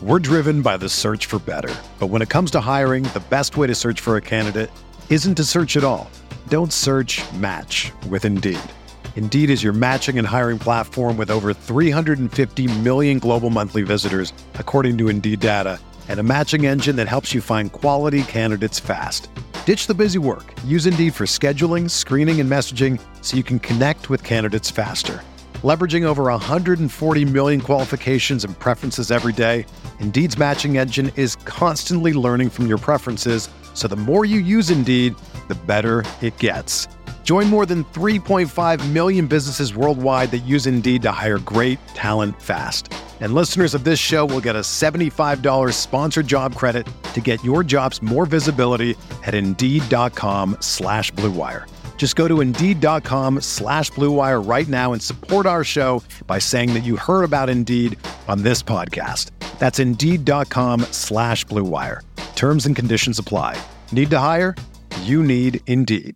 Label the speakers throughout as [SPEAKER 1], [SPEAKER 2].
[SPEAKER 1] We're driven by the search for better. But when it comes to hiring, the best way to search for a candidate isn't to search at all. Don't search, match with Indeed. Indeed is your matching and hiring platform with over 350 million global monthly visitors, according to Indeed data, and a matching engine that helps you find quality candidates fast. Ditch the busy work. Use Indeed for scheduling, screening, and messaging so you can connect with candidates faster. Leveraging over 140 million qualifications and preferences every day, Indeed's matching engine is constantly learning from your preferences, so the more you use Indeed, the better it gets. Join more than 3.5 million businesses worldwide that use Indeed to hire great talent fast. And listeners of this show will get a $75 sponsored job credit to get your jobs more visibility at Indeed.com/Blue Wire. Just go to Indeed.com/Blue Wire right now and support our show by saying that you heard about Indeed on this podcast. That's Indeed.com/Blue Wire. Terms and conditions apply. Need to hire? You need Indeed.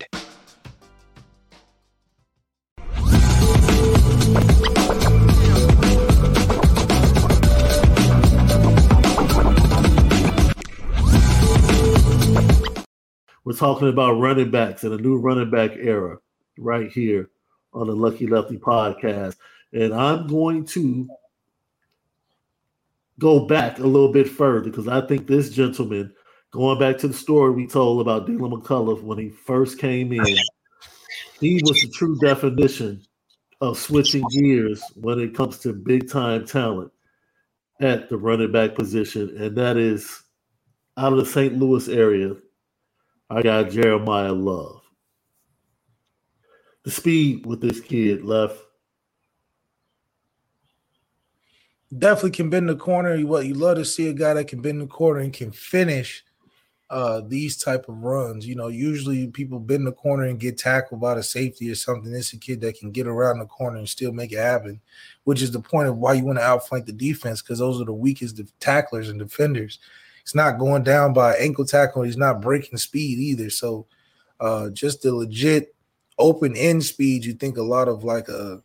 [SPEAKER 2] We're talking about running backs and a new running back era right here on the Lucky Lefty podcast. And I'm going to go back a little bit further because I think this gentleman, going back to the story we told about Dylan McCullough when he first came in, he was the true definition of switching gears when it comes to big-time talent at the running back position, and that is out of the St. Louis area. I got Jeremiah Love. The speed with this kid left.
[SPEAKER 3] Definitely can bend the corner. You love to see a guy that can bend the corner and can finish these type of runs. You know, usually people bend the corner and get tackled by the safety or something. It's a kid that can get around the corner and still make it happen, which is the point of why you want to outflank the defense, because those are the weakest tacklers and defenders. He's not going down by ankle tackle. He's not breaking speed either. So just the legit open end speed, you think a lot of like a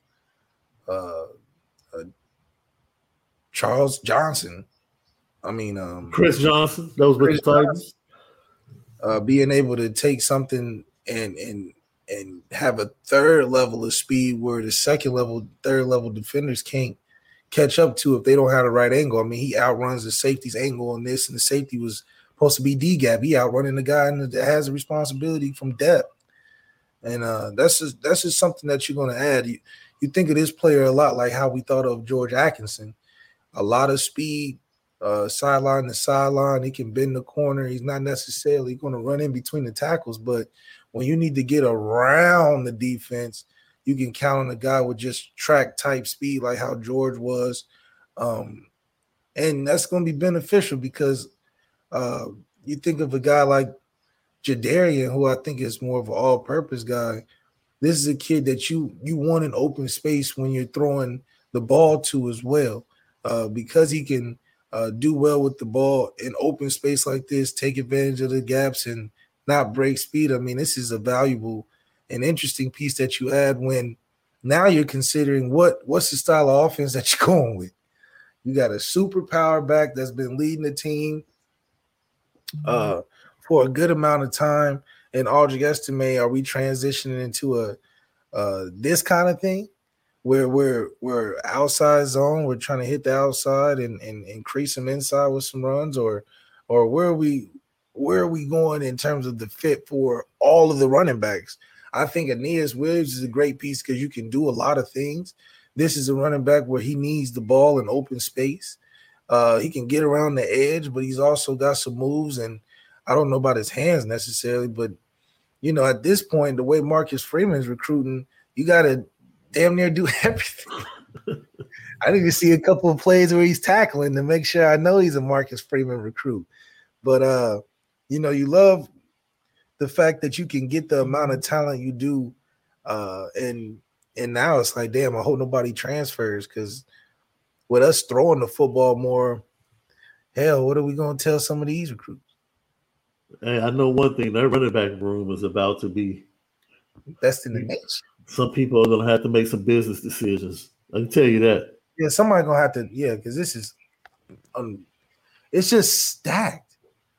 [SPEAKER 3] Charles Johnson. I mean,
[SPEAKER 2] Chris Johnson. Those were the Titans.
[SPEAKER 3] Being able to take something and have a third level of speed where the third level defenders can't catch up to if they don't have the right angle. I mean, he outruns the safety's angle on this, and the safety was supposed to be D-gap. He outrunning the guy that has a responsibility from depth. And that's just something that you're going to add. You think of this player a lot like how we thought of George Atkinson. A lot of speed, sideline to sideline. He can bend the corner. He's not necessarily going to run in between the tackles, but when you need to get around the defense, you can count on a guy with just track type speed like how George was. And that's going to be beneficial because you think of a guy like Jadarian, who I think is more of an all-purpose guy. This is a kid that you want in open space when you're throwing the ball to as well, because he can do well with the ball in open space like this, take advantage of the gaps and not break speed. I mean, this is a valuable and interesting piece that you add when now you're considering what's the style of offense that you're going with. You got a super power back that's been leading the team for a good amount of time. And Audrey Estime, are we transitioning into this kind of thing where we're outside zone, we're trying to hit the outside and increase some inside with some runs, or where are we going in terms of the fit for all of the running backs? I think Aeneas Williams is a great piece because you can do a lot of things. This is a running back where he needs the ball in open space. He can get around the edge, but he's also got some moves, and I don't know about his hands necessarily, but, you know, at this point, the way Marcus Freeman is recruiting, you got to damn near do everything. I need to see a couple of plays where he's tackling to make sure I know he's a Marcus Freeman recruit. But, you know, you love the fact that you can get the amount of talent you do, and now it's like, damn, I hope nobody transfers, because with us throwing the football more, hell, what are we going to tell some of these recruits?
[SPEAKER 2] Hey, I know one thing, that running back room is about to be
[SPEAKER 3] best in the nation.
[SPEAKER 2] Some people are going to have to make some business decisions. I can tell you that.
[SPEAKER 3] Yeah, somebody's going to have to, because this is It's just stacked.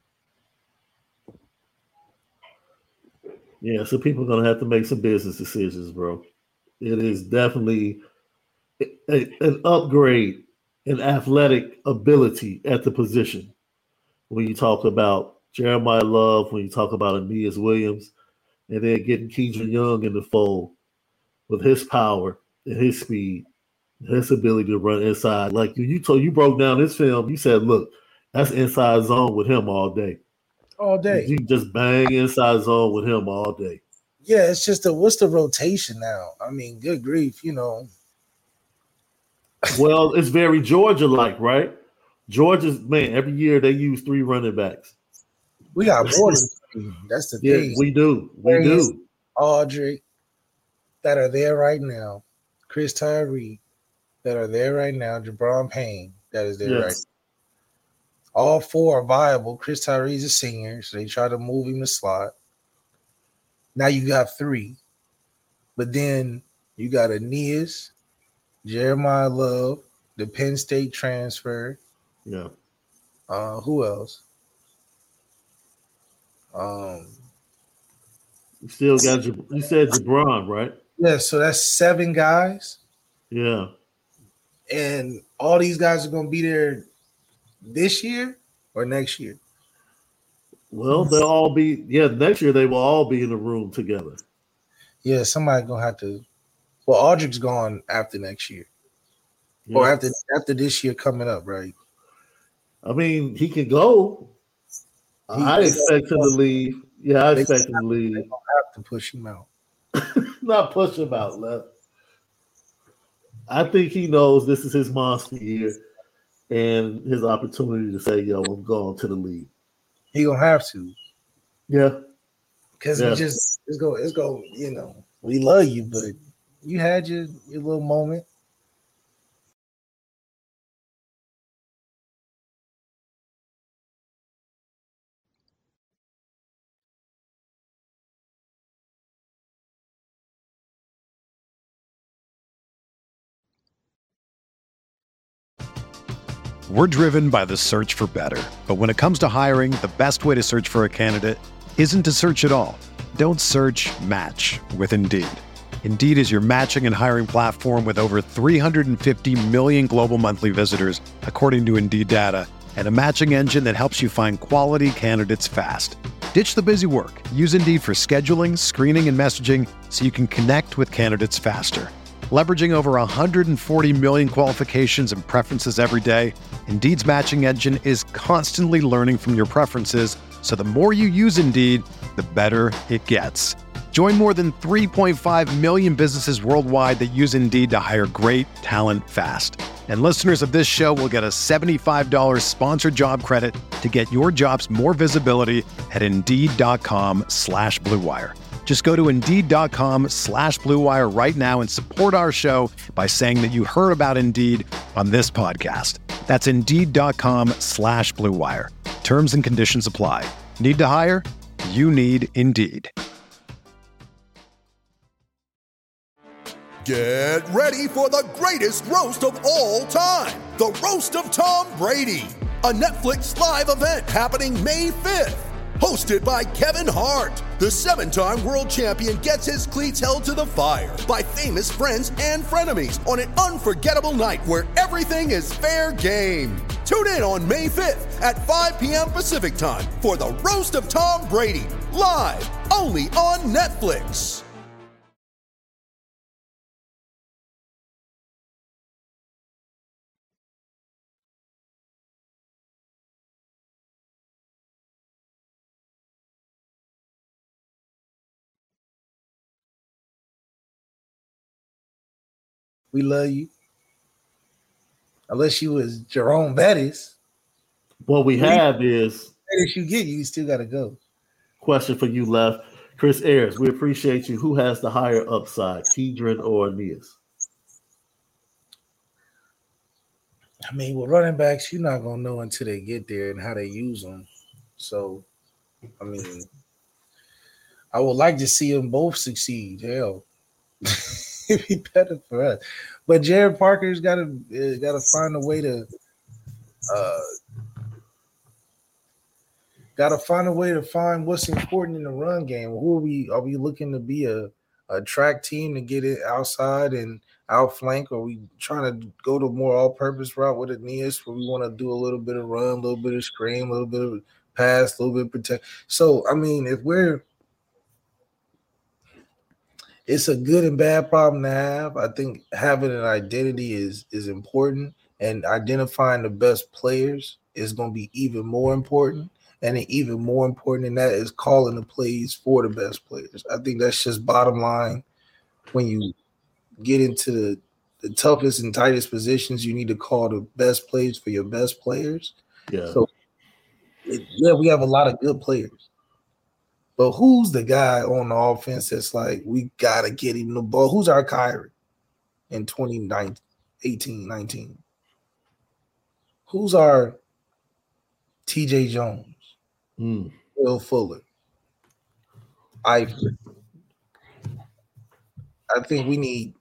[SPEAKER 2] Yeah, so people are going to have to make some business decisions, bro. It is definitely an upgrade in athletic ability at the position. When you talk about Jeremiah Love, when you talk about Aeneas Williams, and then getting Keidron Young in the fold with his power and his speed, his ability to run inside. Like you broke down this film. You said, look, that's inside zone with him all day.
[SPEAKER 3] All day.
[SPEAKER 2] You just bang inside zone with him all day.
[SPEAKER 3] Yeah, it's just what's the rotation now? I mean, good grief,
[SPEAKER 2] Well, it's very Georgia-like, right? Georgia's, man, every year they use 3 running backs.
[SPEAKER 3] We got more than 3. That's the thing.
[SPEAKER 2] Yeah, we do. We do.
[SPEAKER 3] Audric that are there right now. Chris Tyree that are there right now. Jabron Payne that is there right now. All 4 are viable. Chris Tyree's a senior, so they try to move him to slot. Now you got 3. But then you got Aeneas, Jeremiah Love, the Penn State transfer.
[SPEAKER 2] Yeah.
[SPEAKER 3] Who else?
[SPEAKER 2] You still got you said Jabron, right?
[SPEAKER 3] Yeah, so that's 7 guys.
[SPEAKER 2] Yeah.
[SPEAKER 3] And all these guys are going to be there this year or next year?
[SPEAKER 2] Well, they'll all be, next year they will all be in the room together.
[SPEAKER 3] Yeah, somebody going to have to. Well, Audric's gone after next year. Yeah. Or after this year coming up, right?
[SPEAKER 2] I mean, he can go. I expect him to leave. Yeah, I expect him to leave.
[SPEAKER 3] They don't have to push him out.
[SPEAKER 2] Not push him out, left. I think he knows this is his monster year and his opportunity to say, yo, I'm going to the league.
[SPEAKER 3] He gonna have to.
[SPEAKER 2] Yeah.
[SPEAKER 3] Because it's go, we love you, but you had your little moment.
[SPEAKER 1] We're driven by the search for better. But when it comes to hiring, the best way to search for a candidate isn't to search at all. Don't search, match with Indeed. Indeed is your matching and hiring platform with over 350 million global monthly visitors, according to Indeed data, and a matching engine that helps you find quality candidates fast. Ditch the busy work. Use Indeed for scheduling, screening, and messaging so you can connect with candidates faster. Leveraging over 140 million qualifications and preferences every day, Indeed's matching engine is constantly learning from your preferences, so the more you use Indeed, the better it gets. Join more than 3.5 million businesses worldwide that use Indeed to hire great talent fast. And listeners of this show will get a $75 sponsored job credit to get your jobs more visibility at Indeed.com/Blue Wire. Just go to Indeed.com/Blue Wire right now and support our show by saying that you heard about Indeed on this podcast. That's Indeed.com/Blue Wire. Terms and conditions apply. Need to hire? You need Indeed.
[SPEAKER 4] Get ready for the greatest roast of all time. The Roast of Tom Brady. A Netflix live event happening May 5th. Hosted by Kevin Hart, the 7-time world champion gets his cleats held to the fire by famous friends and frenemies on an unforgettable night where everything is fair game. Tune in on May 5th at 5 p.m. Pacific time for the Roast of Tom Brady, live only on Netflix.
[SPEAKER 3] We love you. Unless you was Jerome Bettis.
[SPEAKER 2] What we have is
[SPEAKER 3] Bettis you still got to go.
[SPEAKER 2] Question for you, Left. Chris Ayers, we appreciate you. Who has the higher upside, Keidron or Aeneas?
[SPEAKER 3] I mean, with running backs, you're not going to know until they get there and how they use them. So, I mean, I would like to see them both succeed. Hell. It'd be better for us, but Jared Parker's got to find a way to Got to find a way to find what's important in the run game. Who are we looking to be a track team to get it outside and outflank? Or are we trying to go to more all-purpose route with Aeneas where we want to do a little bit of run, a little bit of screen, a little bit of pass, a little bit of protect? So, I mean, it's a good and bad problem to have. I think having an identity is important, and identifying the best players is going to be even more important. And even more important than that is calling the plays for the best players. I think that's just bottom line. When you get into the toughest and tightest positions, you need to call the best plays for your best players.
[SPEAKER 2] Yeah.
[SPEAKER 3] So, we have a lot of good players. But who's the guy on the offense that's like, we got to get him the ball? Who's our Kyrie in 2018, 19? Who's our TJ Jones? Will Fuller? Ivory? I think we need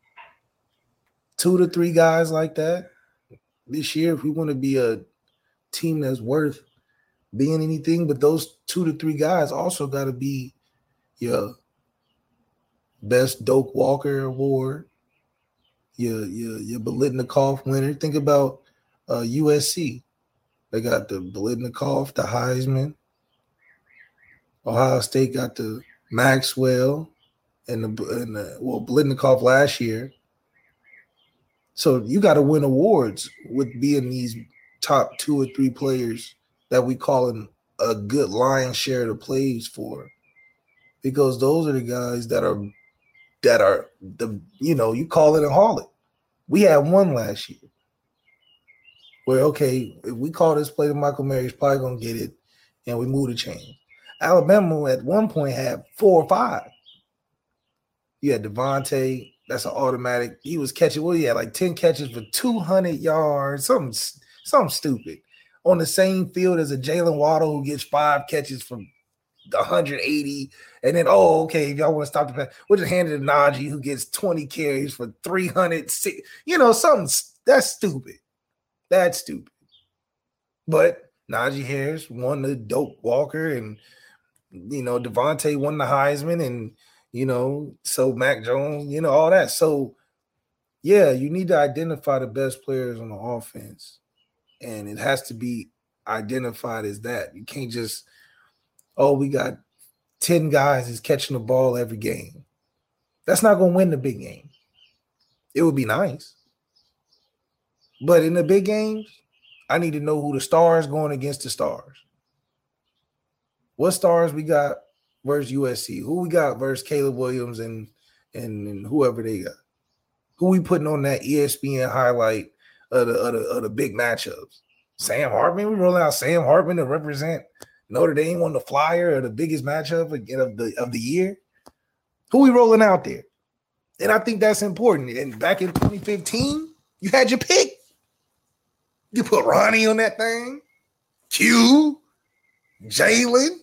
[SPEAKER 3] 2 to 3 guys like that this year if we want to be a team that's worth being anything. But those 2 to 3 guys also got to be your best Doak Walker award, your Biletnikoff winner. Think about USC. They got the Biletnikoff, the Heisman. Ohio State got the Maxwell and the Biletnikoff last year. So you got to win awards with being these top 2 or 3 players that we calling a good lion's share of the plays for, because those are the guys that are the, you call it and haul it. We had one last year where, okay, if we call this play to Michael Mayer, he's probably gonna get it, and we move the chain. Alabama at one point had 4 or 5. You had Devontae, that's an automatic. He was catching, he had like 10 catches for 200 yards, something stupid, on the same field as a Jalen Waddle who gets 5 catches from 180. And then, if y'all want to stop the pass, we'll just hand it to Najee who gets 20 carries for 306. Something that's stupid. That's stupid. But Najee Harris won the Doak Walker, and Devontae won the Heisman, and so Mac Jones, all that. So yeah, you need to identify the best players on the offense, and it has to be identified as that. You can't just, we got 10 guys is catching the ball every game. That's not going to win the big game. It would be nice, but in the big games, I need to know who the stars going against the stars. What stars we got versus USC? Who we got versus Caleb Williams and whoever they got? Who we putting on that ESPN highlight of the big matchups? Sam Hartman? We rolling out Sam Hartman to represent Notre Dame on the flyer of the biggest matchup of the year? Who we rolling out there? And I think that's important. And back in 2015, you had your pick. You put Ronnie on that thing, Q, Jalen,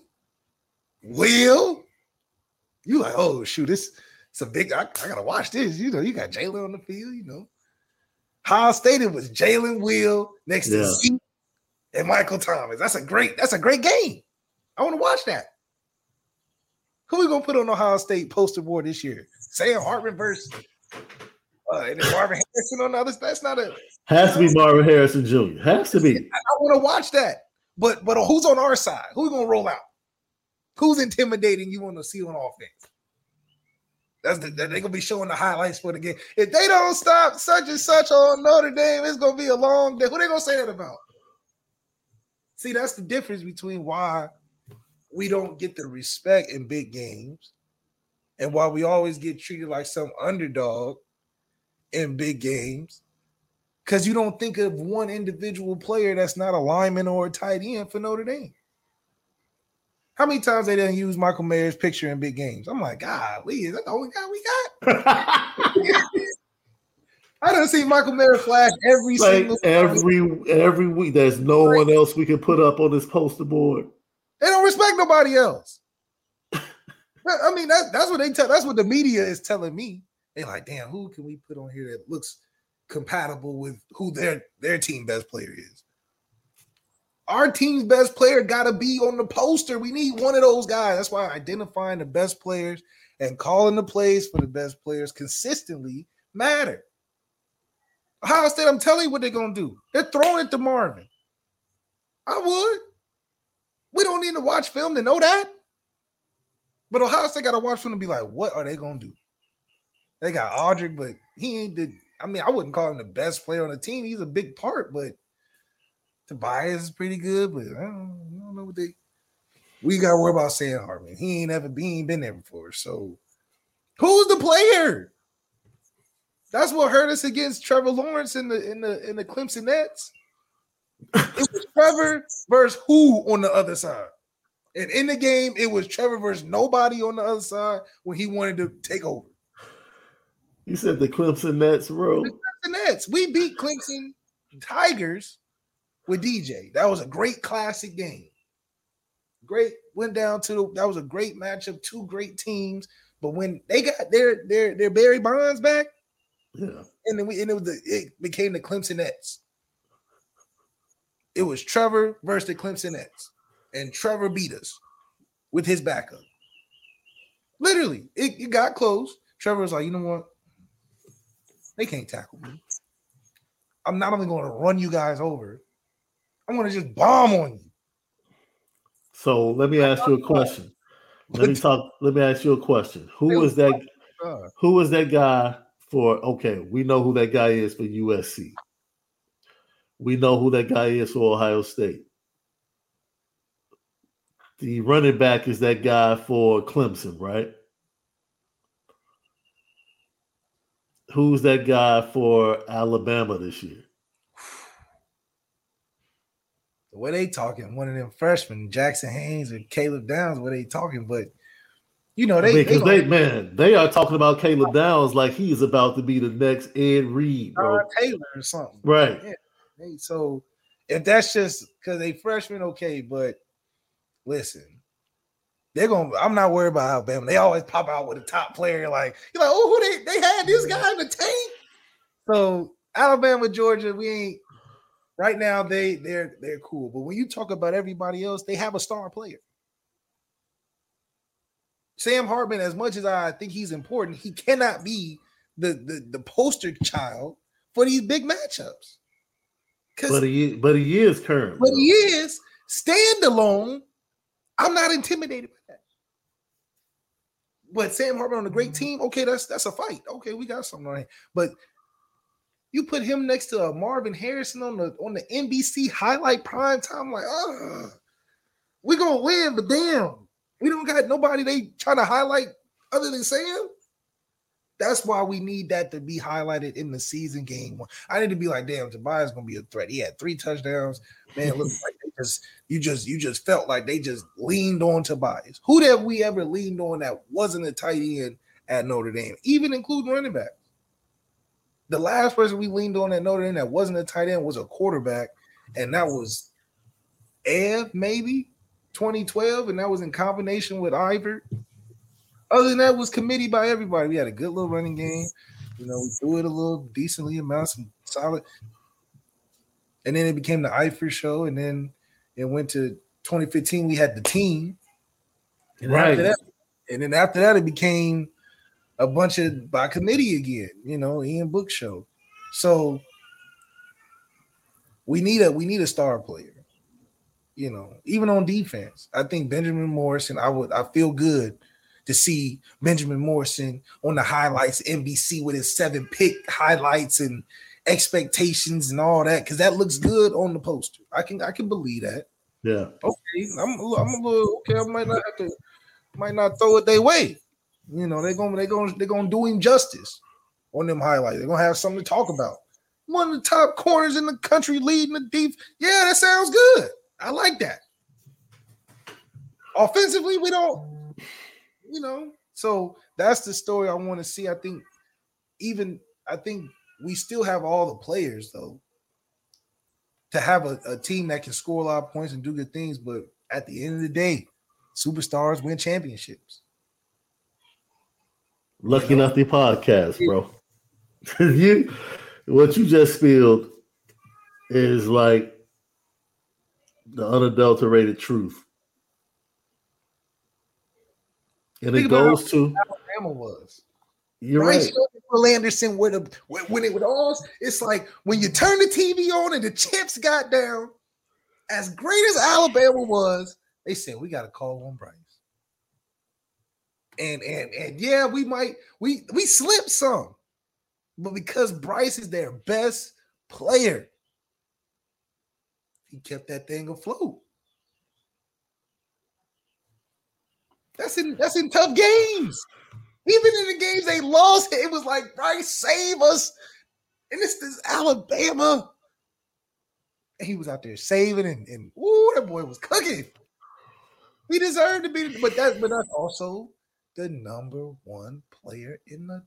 [SPEAKER 3] Will. You like, oh shoot, it's a big. I gotta watch this. You got Jalen on the field. Ohio State, it was Jalen, Will next to Zeke and Michael Thomas. That's a great game. I want to watch that. Who we gonna put on Ohio State poster board this year? Sam Hartman versus and then Marvin Harrison on the other. That's not a.
[SPEAKER 2] Has to be Marvin Harrison Jr. Has to be.
[SPEAKER 3] I want to watch that. But who's on our side? Who we gonna roll out? Who's intimidating you want to see on offense? They're gonna be showing the highlights for the game. If they don't stop such and such on Notre Dame, it's gonna be a long day. Who they gonna say that about? See, that's the difference between why we don't get the respect in big games and why we always get treated like some underdog in big games. Because you don't think of one individual player that's not a lineman or a tight end for Notre Dame. How many times they didn't use Michael Mayer's picture in big games? I'm like, God, is that the only guy we got? I done see Michael Mayer flash
[SPEAKER 2] every week. There's no one else we can put up on this poster board.
[SPEAKER 3] They don't respect nobody else. I mean, that's what they tell. That's what the media is telling me. They're like, damn, who can we put on here that looks compatible with who their team best player is? Our team's best player got to be on the poster. We need one of those guys. That's why identifying the best players and calling the plays for the best players consistently matter. Ohio State, I'm telling you what they're going to do. They're throwing it to Marvin. I would. We don't need to watch film to know that. But Ohio State got to watch film and be like, what are they going to do? They got Audric, but he ain't the – I mean, I wouldn't call him the best player on the team. He's a big part, but Tobias is pretty good, but I don't know what they – we got to worry about Sam Hartman. He ain't been there before. So who's the player? That's what hurt us against Trevor Lawrence in the Clemson Nets. It was Trevor versus who on the other side. And in the game, it was Trevor versus nobody on the other side when he wanted to take over.
[SPEAKER 2] You said the Clemson Nets, bro.
[SPEAKER 3] The Clemson Nets. We beat Clemson Tigers with DJ. That was a great classic game. Great. Went down to that was a great matchup. Two great teams. But when they got their Barry Bonds back,
[SPEAKER 2] yeah,
[SPEAKER 3] and then it became the Clemson Nets. It was Trevor versus the Clemson Nets, and Trevor beat us with his backup. Literally, it got close. Trevor was like, you know what? They can't tackle me. I'm not only going to run you guys over, I'm going to just bomb on you.
[SPEAKER 2] So let me ask you a question. Let me ask you a question. Who was that guy for? Okay, we know who that guy is for USC. We know who that guy is for Ohio State. The running back is that guy for Clemson, right? Who's that guy for Alabama this year?
[SPEAKER 3] The way they talking, one of them freshmen, Jackson Haynes or Caleb Downs, where they talking, but you know
[SPEAKER 2] they are talking about Caleb Downs like he's about to be the next Ed Reed, bro.
[SPEAKER 3] Taylor or something,
[SPEAKER 2] right?
[SPEAKER 3] Yeah. So if that's just because they freshmen, okay, but listen, I'm not worried about Alabama. They always pop out with a top player. Like, you're like, oh, who they had this guy in the tank. So Alabama, Georgia, we ain't right now. They're cool. But when you talk about everybody else, they have a star player. Sam Hartman, as much as I think he's important, he cannot be the poster child for these big matchups.
[SPEAKER 2] But he is current.
[SPEAKER 3] But he is standalone. I'm not intimidated by that. But Sam Hartman on a great team, okay, that's a fight. Okay, we got something on here. But you put him next to Marvin Harrison on the NBC highlight prime time, like, we're gonna win, but damn, we don't got nobody they trying to highlight other than Sam. That's why we need that to be highlighted in the season game. I need to be like, damn, Tobias gonna be a threat. He had 3 touchdowns. Man, look like you just felt like they just leaned on Tobias. Who have we ever leaned on that wasn't a tight end at Notre Dame, even including running back? The last person we leaned on at Notre Dame that wasn't a tight end was a quarterback, and that was Ev, maybe 2012, and that was in combination with Ivor. Other than that, was committee by everybody. We had a good little running game. You know, we threw it a little decently amount, some solid. And then it became the Ivor show, and then it went to 2015. We had the team. And
[SPEAKER 2] right.
[SPEAKER 3] After that, it became a bunch of by committee again, you know, Ian Book show. So we need a star player. You know, even on defense. I think Benjamin Morrison, I feel good to see Benjamin Morrison on the highlights, NBC with his 7-pick highlights and expectations and all that, because that looks good on the poster. I can believe that.
[SPEAKER 2] Yeah.
[SPEAKER 3] Okay, I'm a little okay. I might not throw it their way. You know, they're gonna do him justice on them highlights. They're gonna have something to talk about. One of the top corners in the country leading the deep. Yeah, that sounds good. I like that. Offensively, we don't, you know. So that's the story I want to see. I think we still have all the players though to have a team that can score a lot of points and do good things. But at the end of the day, superstars win championships.
[SPEAKER 2] Lucky Nothing podcast, bro. What you just spilled is like The unadulterated truth. And
[SPEAKER 3] Think
[SPEAKER 2] it goes to
[SPEAKER 3] Alabama was.
[SPEAKER 2] You're
[SPEAKER 3] Bryce
[SPEAKER 2] right.
[SPEAKER 3] Young and Will Anderson when it would all. It's like when you turn the TV on and the chips got down. As great as Alabama was, they said we got to call on Bryce. And yeah, we slipped some, but because Bryce is their best player, he kept that thing afloat. That's in tough games. Even in the games they lost, it was like, Bryce, save us. And this is Alabama. And he was out there saving and that boy was cooking. He deserved to be, but that's also the number one player in the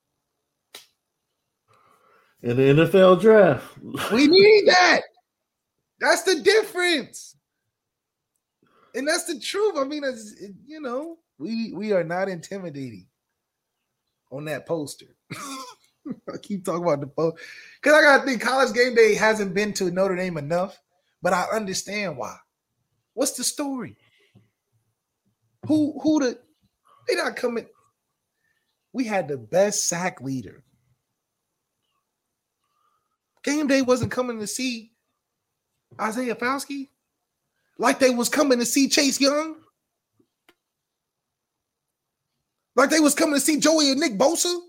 [SPEAKER 2] NFL draft.
[SPEAKER 3] We need that. That's the difference. And that's the truth. I mean, we are not intimidating on that poster. I keep talking about the poster because I gotta think College Game Day hasn't been to Notre Dame enough, but I understand why. What's the story? They not coming? We had the best sack leader. Game Day wasn't coming to see Isaiah Foskey like they was coming to see Chase Young. Like they was coming to see Joey and Nick Bosa.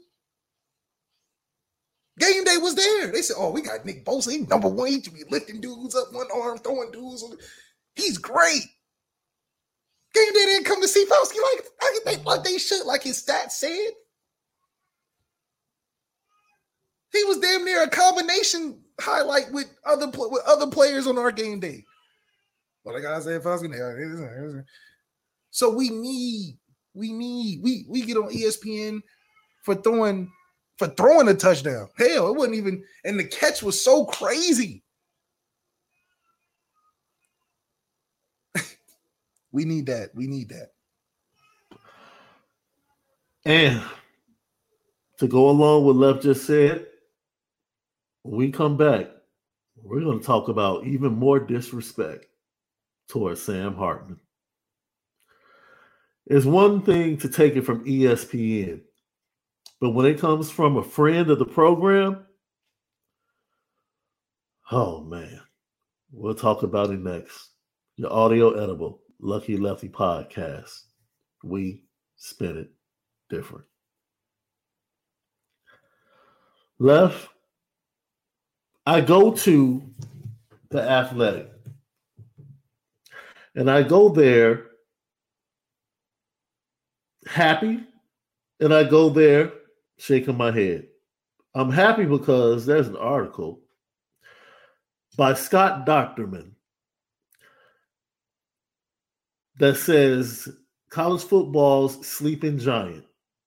[SPEAKER 3] Game Day was there. They said, oh, we got Nick Bosa. He's number one. He should be lifting dudes up one arm, throwing dudes. He's great. Game Day didn't come to see Foskey like they should, like his stats said. He was damn near a combination highlight with other players on our game day. Well, I gotta say Foskey. So we get on ESPN for throwing a touchdown. Hell, it wasn't even, and the catch was so crazy. We need that.
[SPEAKER 2] And to go along with what Left just said, when we come back, we're going to talk about even more disrespect towards Sam Hartman. It's one thing to take it from ESPN, but when it comes from a friend of the program, oh man, we'll talk about it next. Your audio edible Lucky Lefty podcast. We spin it different. Left, I go to the Athletic, and I go there happy, and I go there shaking my head. I'm happy because there's an article by Scott Docterman that says college football's sleeping giant.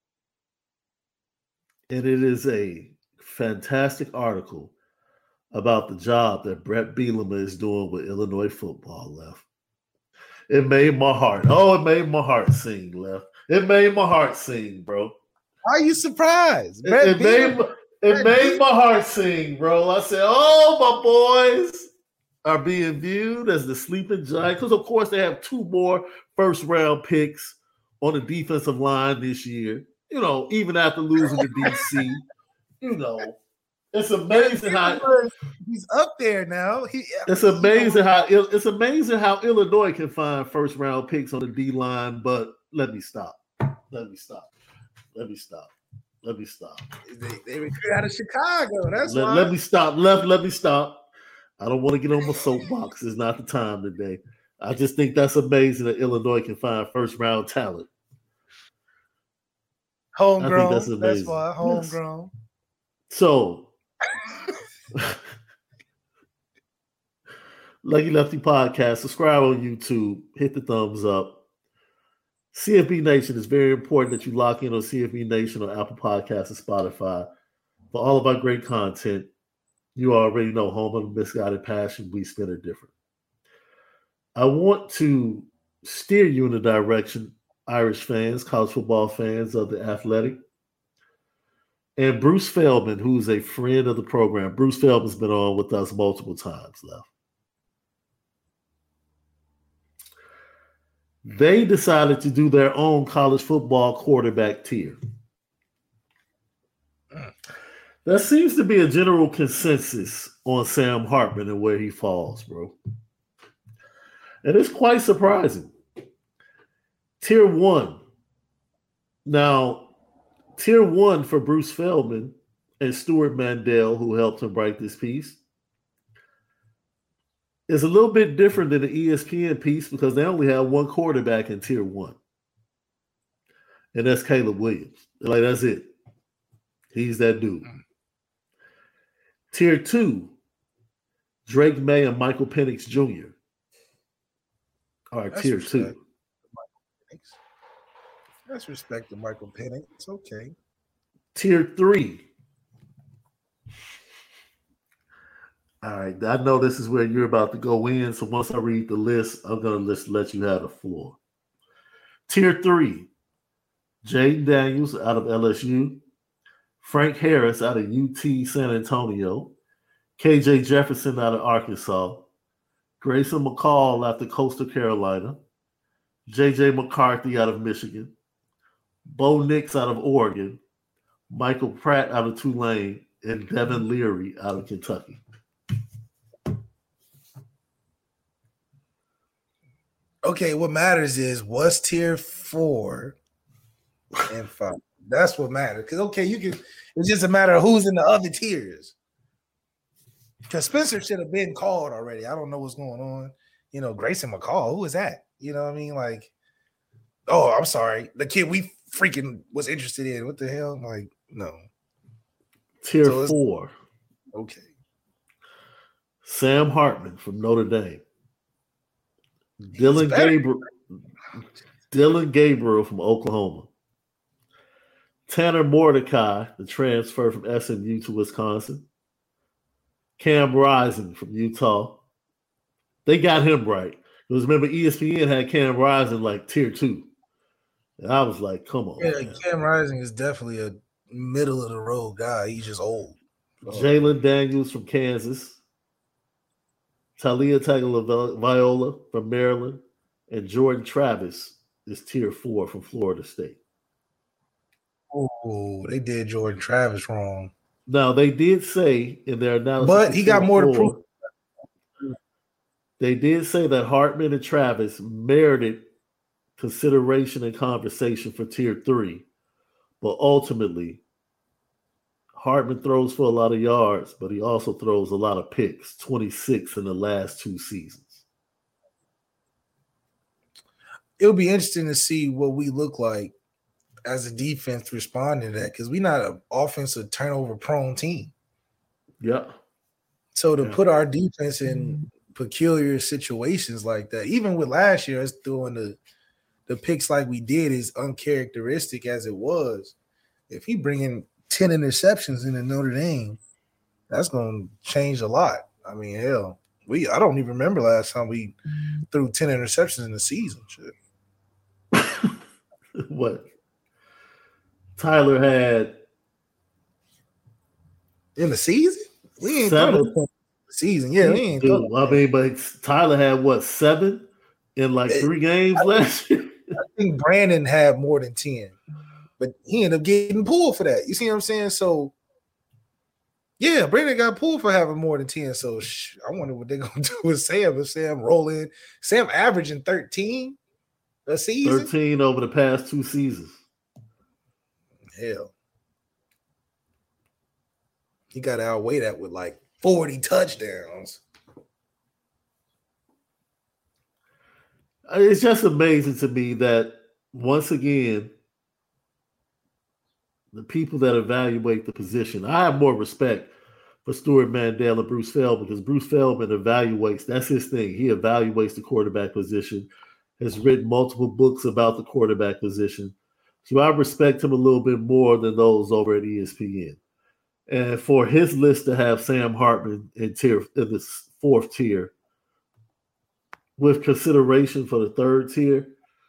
[SPEAKER 2] And it is a fantastic article about the job that Brett Bielema is doing with Illinois football. Left. It made my heart. Oh, it made my heart sing, Left. It made my heart sing, bro.
[SPEAKER 3] Are you surprised?
[SPEAKER 2] It made my heart sing, bro. I said, oh, my boys are being viewed as the sleeping giant. Because, of course, they have 2 more first-round picks on the defensive line this year. You know, even after losing to DC. You know, it's amazing how
[SPEAKER 3] he's up there now.
[SPEAKER 2] It's amazing how Illinois can find first-round picks on the D-line, but let me stop. They
[SPEAKER 3] recruit out of Chicago. That's why.
[SPEAKER 2] Let me stop. Let me stop. I don't want to get on my soapbox. It's not the time today. I just think that's amazing that Illinois can find first-round talent.
[SPEAKER 3] Homegrown. That's why. Homegrown.
[SPEAKER 2] Yes. So, Lucky Lefty Podcast. Subscribe on YouTube. Hit the thumbs up. CFB Nation, is very important that you lock in on CFB Nation on Apple Podcasts and Spotify for all of our great content. You already know, home of the misguided passion, we spin it different. I want to steer you in the direction, Irish fans, college football fans of the Athletic, and Bruce Feldman, who's a friend of the program. Bruce Feldman's been on with us multiple times, Left. They decided to do their own college football quarterback tier. There seems to be a general consensus on Sam Hartman and where he falls, bro. And it's quite surprising. Tier 1. Now, Tier 1 for Bruce Feldman and Stuart Mandel, who helped him write this piece, is a little bit different than the ESPN piece because they only have one quarterback in Tier 1. And that's Caleb Williams. Like, that's it. He's that dude. Tier 2, Drake May and Michael Penix Jr. All right, Tier 2.
[SPEAKER 3] Let's respect the Michael Penix. It's okay.
[SPEAKER 2] Tier 3. All right, I know this is where you're about to go in, so once I read the list, I'm going to just let you have the floor. Tier 3, Jaden Daniels out of LSU, Frank Harris out of UT San Antonio, KJ Jefferson out of Arkansas, Grayson McCall out of Coastal Carolina, JJ McCarthy out of Michigan, Bo Nix out of Oregon, Michael Pratt out of Tulane, and Devin Leary out of Kentucky.
[SPEAKER 3] Okay, what matters is what's tier 4 and 5. That's what matters. Because it's just a matter of who's in the other tiers. Because Spencer should have been called already. I don't know what's going on. You know, Grayson McCall, who is that? You know what I mean? Like, oh, I'm sorry. The kid we freaking was interested in. What the hell? Like, no.
[SPEAKER 2] Tier 4.
[SPEAKER 3] Okay.
[SPEAKER 2] Sam Hartman from Notre Dame. Dylan Gabriel from Oklahoma. Tanner Mordecai, the transfer from SMU to Wisconsin. Cam Rising from Utah. They got him right. Because remember, ESPN had Cam Rising like tier 2. And I was like, come on.
[SPEAKER 3] Yeah, man. Cam Rising is definitely a middle of the road guy. He's just old.
[SPEAKER 2] Jalen Daniels from Kansas. Talia Tagovailoa from Maryland, and Jordan Travis is tier 4 from Florida State.
[SPEAKER 3] Oh, they did Jordan Travis wrong.
[SPEAKER 2] Now, they did say in their analysis,
[SPEAKER 3] but he got more to prove.
[SPEAKER 2] They did say that Hartman and Travis merited consideration and conversation for tier 3, but ultimately, Hartman throws for a lot of yards, but he also throws a lot of picks, 26 in the last 2 seasons.
[SPEAKER 3] It'll be interesting to see what we look like as a defense responding to that because we're not an offensive turnover-prone team.
[SPEAKER 2] Yeah.
[SPEAKER 3] So to put our defense in peculiar situations like that, even with last year, us doing the picks like we did is uncharacteristic as it was. If he bringing 10 interceptions in the Notre Dame, that's going to change a lot. I mean, hell, I don't even remember last time we threw 10 interceptions in the season. Shit.
[SPEAKER 2] What? Tyler had
[SPEAKER 3] in the season? We ain't
[SPEAKER 2] 7
[SPEAKER 3] season. Yeah, we ain't.
[SPEAKER 2] I mean, but Tyler had what, 7 in like 3 games last year?
[SPEAKER 3] I think Brandon had more than 10. But he ended up getting pulled for that. You see what I'm saying? So, yeah, Brandon got pulled for having more than 10. So, I wonder what they're going to do with Sam. If Sam roll in. Sam averaging 13 a season?
[SPEAKER 2] 13 over the past 2 seasons.
[SPEAKER 3] Hell. He got to outweigh that with like 40 touchdowns.
[SPEAKER 2] It's just amazing to me that, once again, the people that evaluate the position. I have more respect for Stuart Mandel and Bruce Feldman because Bruce Feldman evaluates, that's his thing. He evaluates the quarterback position, has written multiple books about the quarterback position. So I respect him a little bit more than those over at ESPN. And for his list to have Sam Hartman in the 4th tier with consideration for the 3rd tier,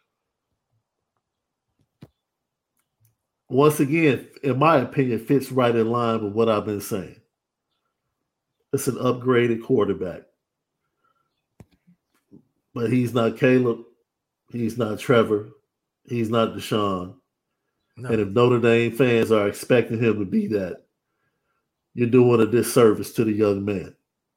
[SPEAKER 2] once again, in my opinion, fits right in line with what I've been saying. It's an upgraded quarterback. But he's not Caleb. He's not Trevor. He's not Deshaun.
[SPEAKER 3] No.
[SPEAKER 2] And if Notre Dame fans are expecting him to be that, you're doing a disservice to the young man.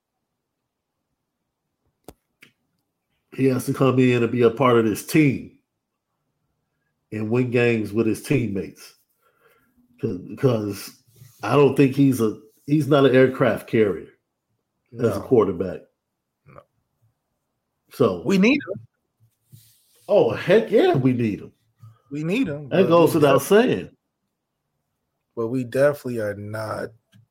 [SPEAKER 2] He has to come in and be a part of this team and win games with his teammates. Because I don't think he's not an aircraft carrier as a quarterback.
[SPEAKER 3] No.
[SPEAKER 2] So
[SPEAKER 3] we need him.
[SPEAKER 2] Oh, heck yeah, we need him.
[SPEAKER 3] We need him.
[SPEAKER 2] That goes without saying.
[SPEAKER 3] But we definitely are not.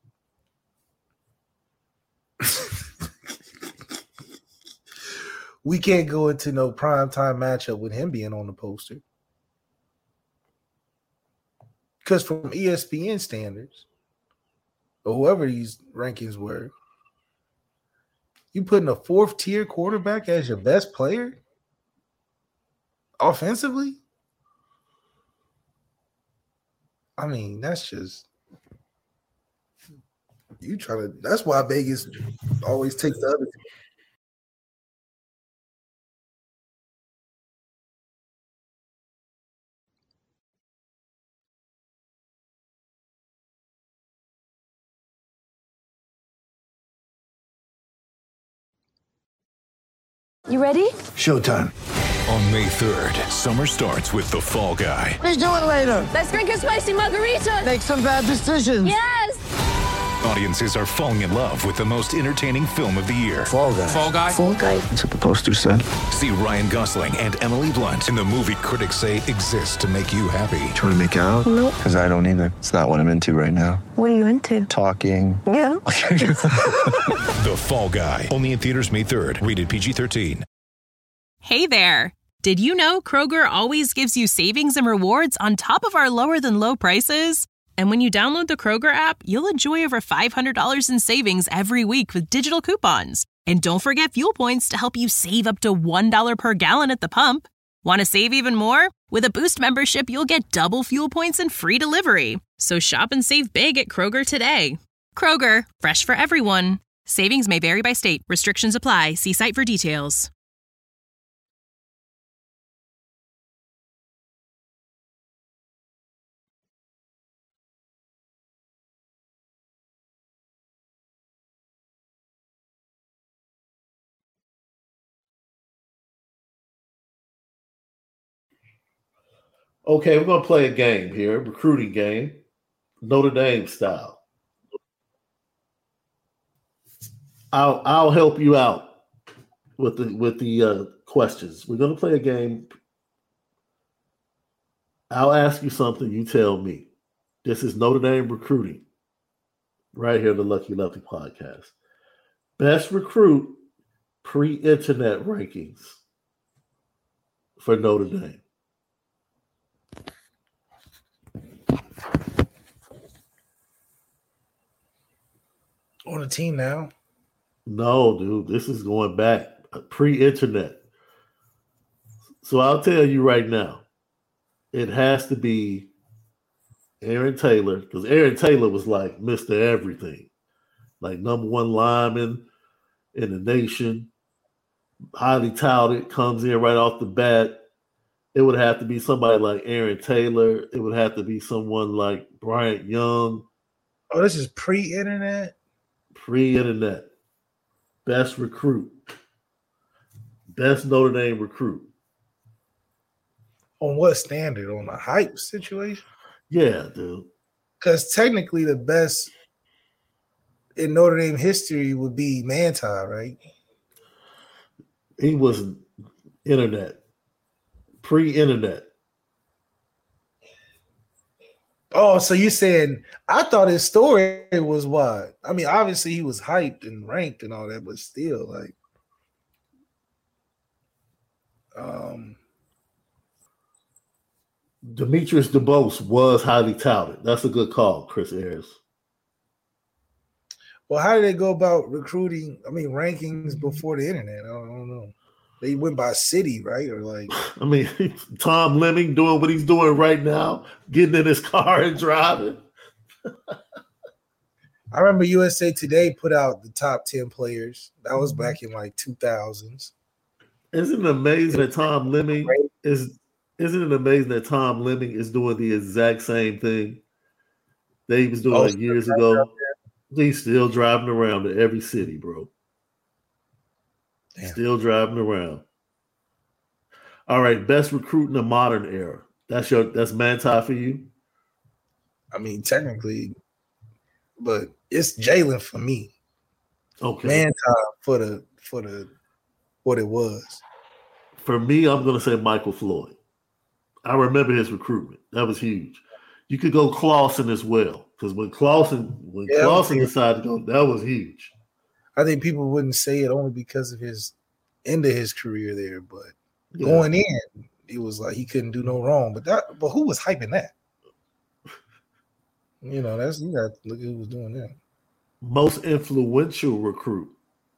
[SPEAKER 3] We can't go into no primetime matchup with him being on the poster. Because from ESPN standards, or whoever these rankings were, you putting a fourth-tier quarterback as your best player? Offensively? I mean, that's just you trying to. That's why Vegas always takes the other team.
[SPEAKER 5] You ready?
[SPEAKER 6] Showtime.
[SPEAKER 7] On May 3rd, summer starts with The Fall Guy.
[SPEAKER 6] Let's do it later.
[SPEAKER 5] Let's drink a spicy margarita.
[SPEAKER 6] Make some bad decisions.
[SPEAKER 5] Yes!
[SPEAKER 7] Audiences are falling in love with the most entertaining film of the year.
[SPEAKER 6] Fall Guy.
[SPEAKER 7] Fall Guy?
[SPEAKER 5] Fall Guy.
[SPEAKER 6] That's what the poster said.
[SPEAKER 7] See Ryan Gosling and Emily Blunt in the movie critics say exists to make you happy.
[SPEAKER 6] Trying to make it out?
[SPEAKER 5] Nope.
[SPEAKER 6] Because I don't either. It's not what I'm into right now.
[SPEAKER 5] What are you into?
[SPEAKER 6] Talking.
[SPEAKER 5] Yeah.
[SPEAKER 7] The Fall Guy. Only in theaters May 3rd. Rated PG-13.
[SPEAKER 8] Hey there. Did you know Kroger always gives you savings and rewards on top of our lower than low prices? And when you download the Kroger app, you'll enjoy over $500 in savings every week with digital coupons. And don't forget fuel points to help you save up to $1 per gallon at the pump. Want to save even more? With a Boost membership, you'll get double fuel points and free delivery. So shop and save big at Kroger today. Kroger, fresh for everyone. Savings may vary by state. Restrictions apply. See site for details.
[SPEAKER 2] Okay, we're going to play a game here, recruiting game, Notre Dame style. I'll help you out with the questions. We're going to play a game. I'll ask you something, you tell me. This is Notre Dame recruiting, right here, the Lucky Lefty podcast. Best recruit pre-internet rankings for Notre Dame.
[SPEAKER 3] On the team now?
[SPEAKER 2] No, dude. This is going back pre-internet. So I'll tell you right now, it has to be Aaron Taylor, because Aaron Taylor was like Mr. Everything, like number one lineman in the nation, highly touted, comes in right off the bat. It would have to be somebody like Aaron Taylor. It would have to be someone like Bryant Young.
[SPEAKER 3] Oh, this is pre-internet?
[SPEAKER 2] Pre-internet. Best recruit. Best Notre Dame recruit.
[SPEAKER 3] On what standard? On a hype situation?
[SPEAKER 2] Yeah, dude.
[SPEAKER 3] Because technically the best in Notre Dame history would be Manti, right?
[SPEAKER 2] He was internet. Pre-internet.
[SPEAKER 3] Oh, so you're saying I thought his story was what? I mean, obviously he was hyped and ranked and all that, but still, like,
[SPEAKER 2] Demetrius DeBose was highly touted. That's a good call, Chris Ayers.
[SPEAKER 3] Well, how did they go about recruiting? I mean, rankings before the internet? I don't know. They went by city, right? Or like,
[SPEAKER 2] I mean, Tom Lemming doing what he's doing right now, getting in his car and driving.
[SPEAKER 3] I remember USA Today put out the top 10 players. That was back in like 2000s.
[SPEAKER 2] Isn't it amazing that Tom Lemming Isn't it amazing that Tom Lemming is doing the exact same thing that he was doing like years ago? He's still driving around to every city, bro. Damn. Still driving around. All right, best recruit in the modern era. That's Manti for you?
[SPEAKER 3] I mean, technically, but it's Jalen for me.
[SPEAKER 2] Okay.
[SPEAKER 3] Manti for the what it was.
[SPEAKER 2] For me, I'm gonna say Michael Floyd. I remember his recruitment. That was huge. You could go Clawson as well. Because when Clawson decided to go, that was huge.
[SPEAKER 3] I think people wouldn't say it only because of his end of his career there, but going in, it was like he couldn't do no wrong. But who was hyping that? You got to look at who was doing that.
[SPEAKER 2] Most influential recruit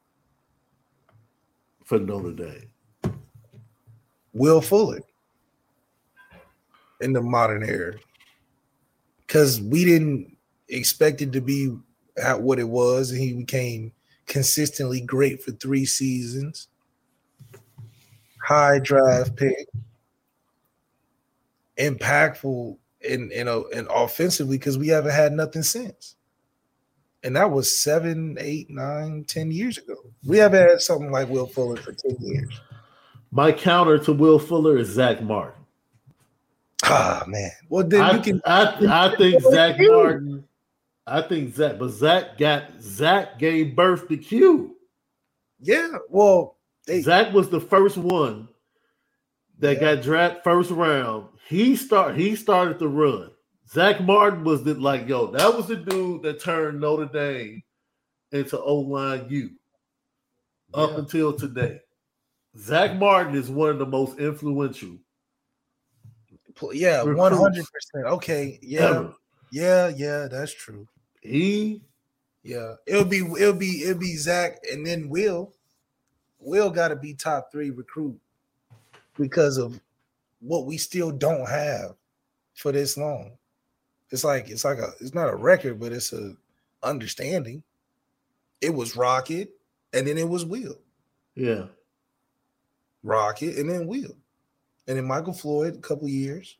[SPEAKER 2] for Notre Dame.
[SPEAKER 3] Will Fuller in the modern era. Because we didn't expect it to be at what it was, and he became consistently great for 3 seasons. High draft pick, impactful and offensively because we haven't had nothing since. And that was 7, 8, 9, 10 years ago. We haven't had something like Will Fuller for 10 years.
[SPEAKER 2] My counter to Will Fuller is Zach Martin.
[SPEAKER 3] Ah, man. Well, then
[SPEAKER 2] I think Zach Martin. But Zach gave birth to Q.
[SPEAKER 3] Yeah, well,
[SPEAKER 2] Zach was the first one that got drafted first round. He started the run. Zach Martin was that was the dude that turned Notre Dame into O-line U up until today. Zach Martin is one of the most influential.
[SPEAKER 3] Yeah, 100%. Okay, yeah, that's true. It'll be Zach and then Will. Will got to be top 3 recruit because of what we still don't have for this long. It's not a record, but it's a understanding. It was Rocket, and then it was Will.
[SPEAKER 2] Yeah,
[SPEAKER 3] Rocket, and then Will. And then Michael Floyd, a couple years.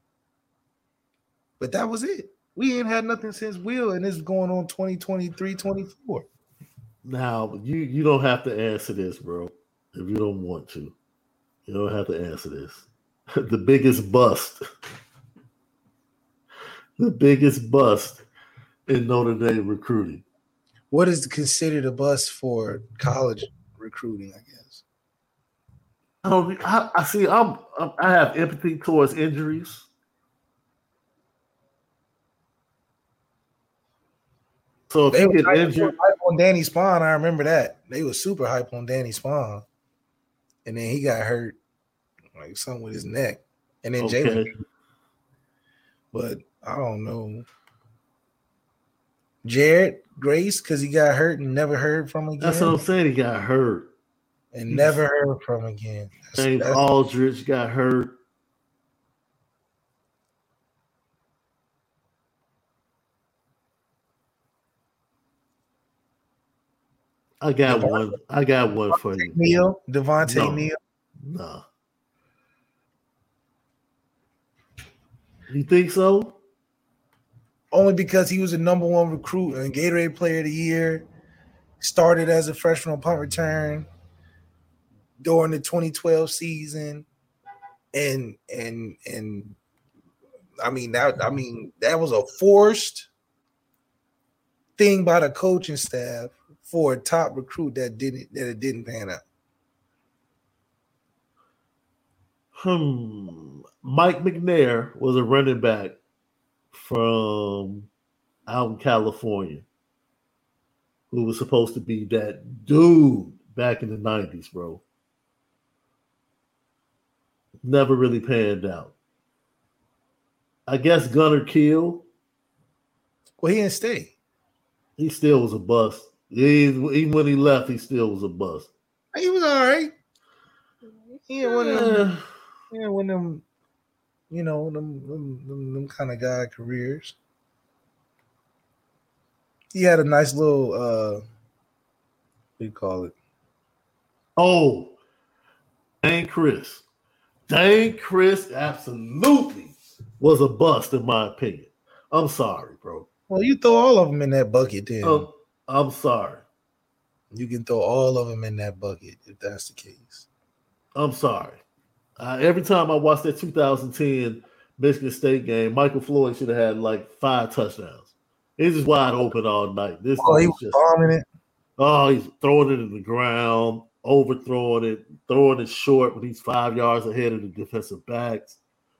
[SPEAKER 3] But that was it. We ain't had nothing since Will, and it's going on 2023, 24.
[SPEAKER 2] Now, you don't have to answer this, bro, if you don't want to. You don't have to answer this. The biggest bust. The biggest bust in Notre Dame recruiting.
[SPEAKER 3] What is considered a bust for college recruiting, I guess?
[SPEAKER 2] I have empathy towards injuries. So if you get injured,
[SPEAKER 3] hype on Danny Spahn, I remember that. They were super hype on Danny Spahn. And then he got hurt, like something with his neck. And then Jalen. But I don't know. Jared Grace, because he got hurt and never heard from again.
[SPEAKER 2] That's what I'm saying. He got hurt.
[SPEAKER 3] And never heard from again.
[SPEAKER 2] James Aldridge got hurt. I got one for you.
[SPEAKER 3] Devontae Neal.
[SPEAKER 2] No. You think so?
[SPEAKER 3] Only because he was the number 1 recruit and Gatorade Player of the Year. Started as a freshman on punt return during the 2012 season, and that was a forced thing by the coaching staff for a top recruit that it didn't pan out.
[SPEAKER 2] Mike McNair was a running back from out in California who was supposed to be that dude back in the 90s, bro. Never really panned out. I guess Gunnar Kiel.
[SPEAKER 3] Well, he didn't stay.
[SPEAKER 2] He still was a bust. Even when he left, he still was a bust.
[SPEAKER 3] He was all right. He had one of them, them kind of guy careers. He had a nice little, what do you call it?
[SPEAKER 2] Oh, and Chris. Dane Chris absolutely was a bust, in my opinion. I'm sorry, bro.
[SPEAKER 3] Well, you throw all of them in that bucket, then.
[SPEAKER 2] I'm sorry.
[SPEAKER 3] You can throw all of them in that bucket if that's the case.
[SPEAKER 2] I'm sorry. Every time I watched that 2010 Michigan State game, Michael Floyd should have had like 5 touchdowns. He's just wide open all night.
[SPEAKER 3] He was just bombing it.
[SPEAKER 2] Oh, he's throwing it in the ground, overthrowing it, throwing it short when he's 5 yards ahead of the defensive backs.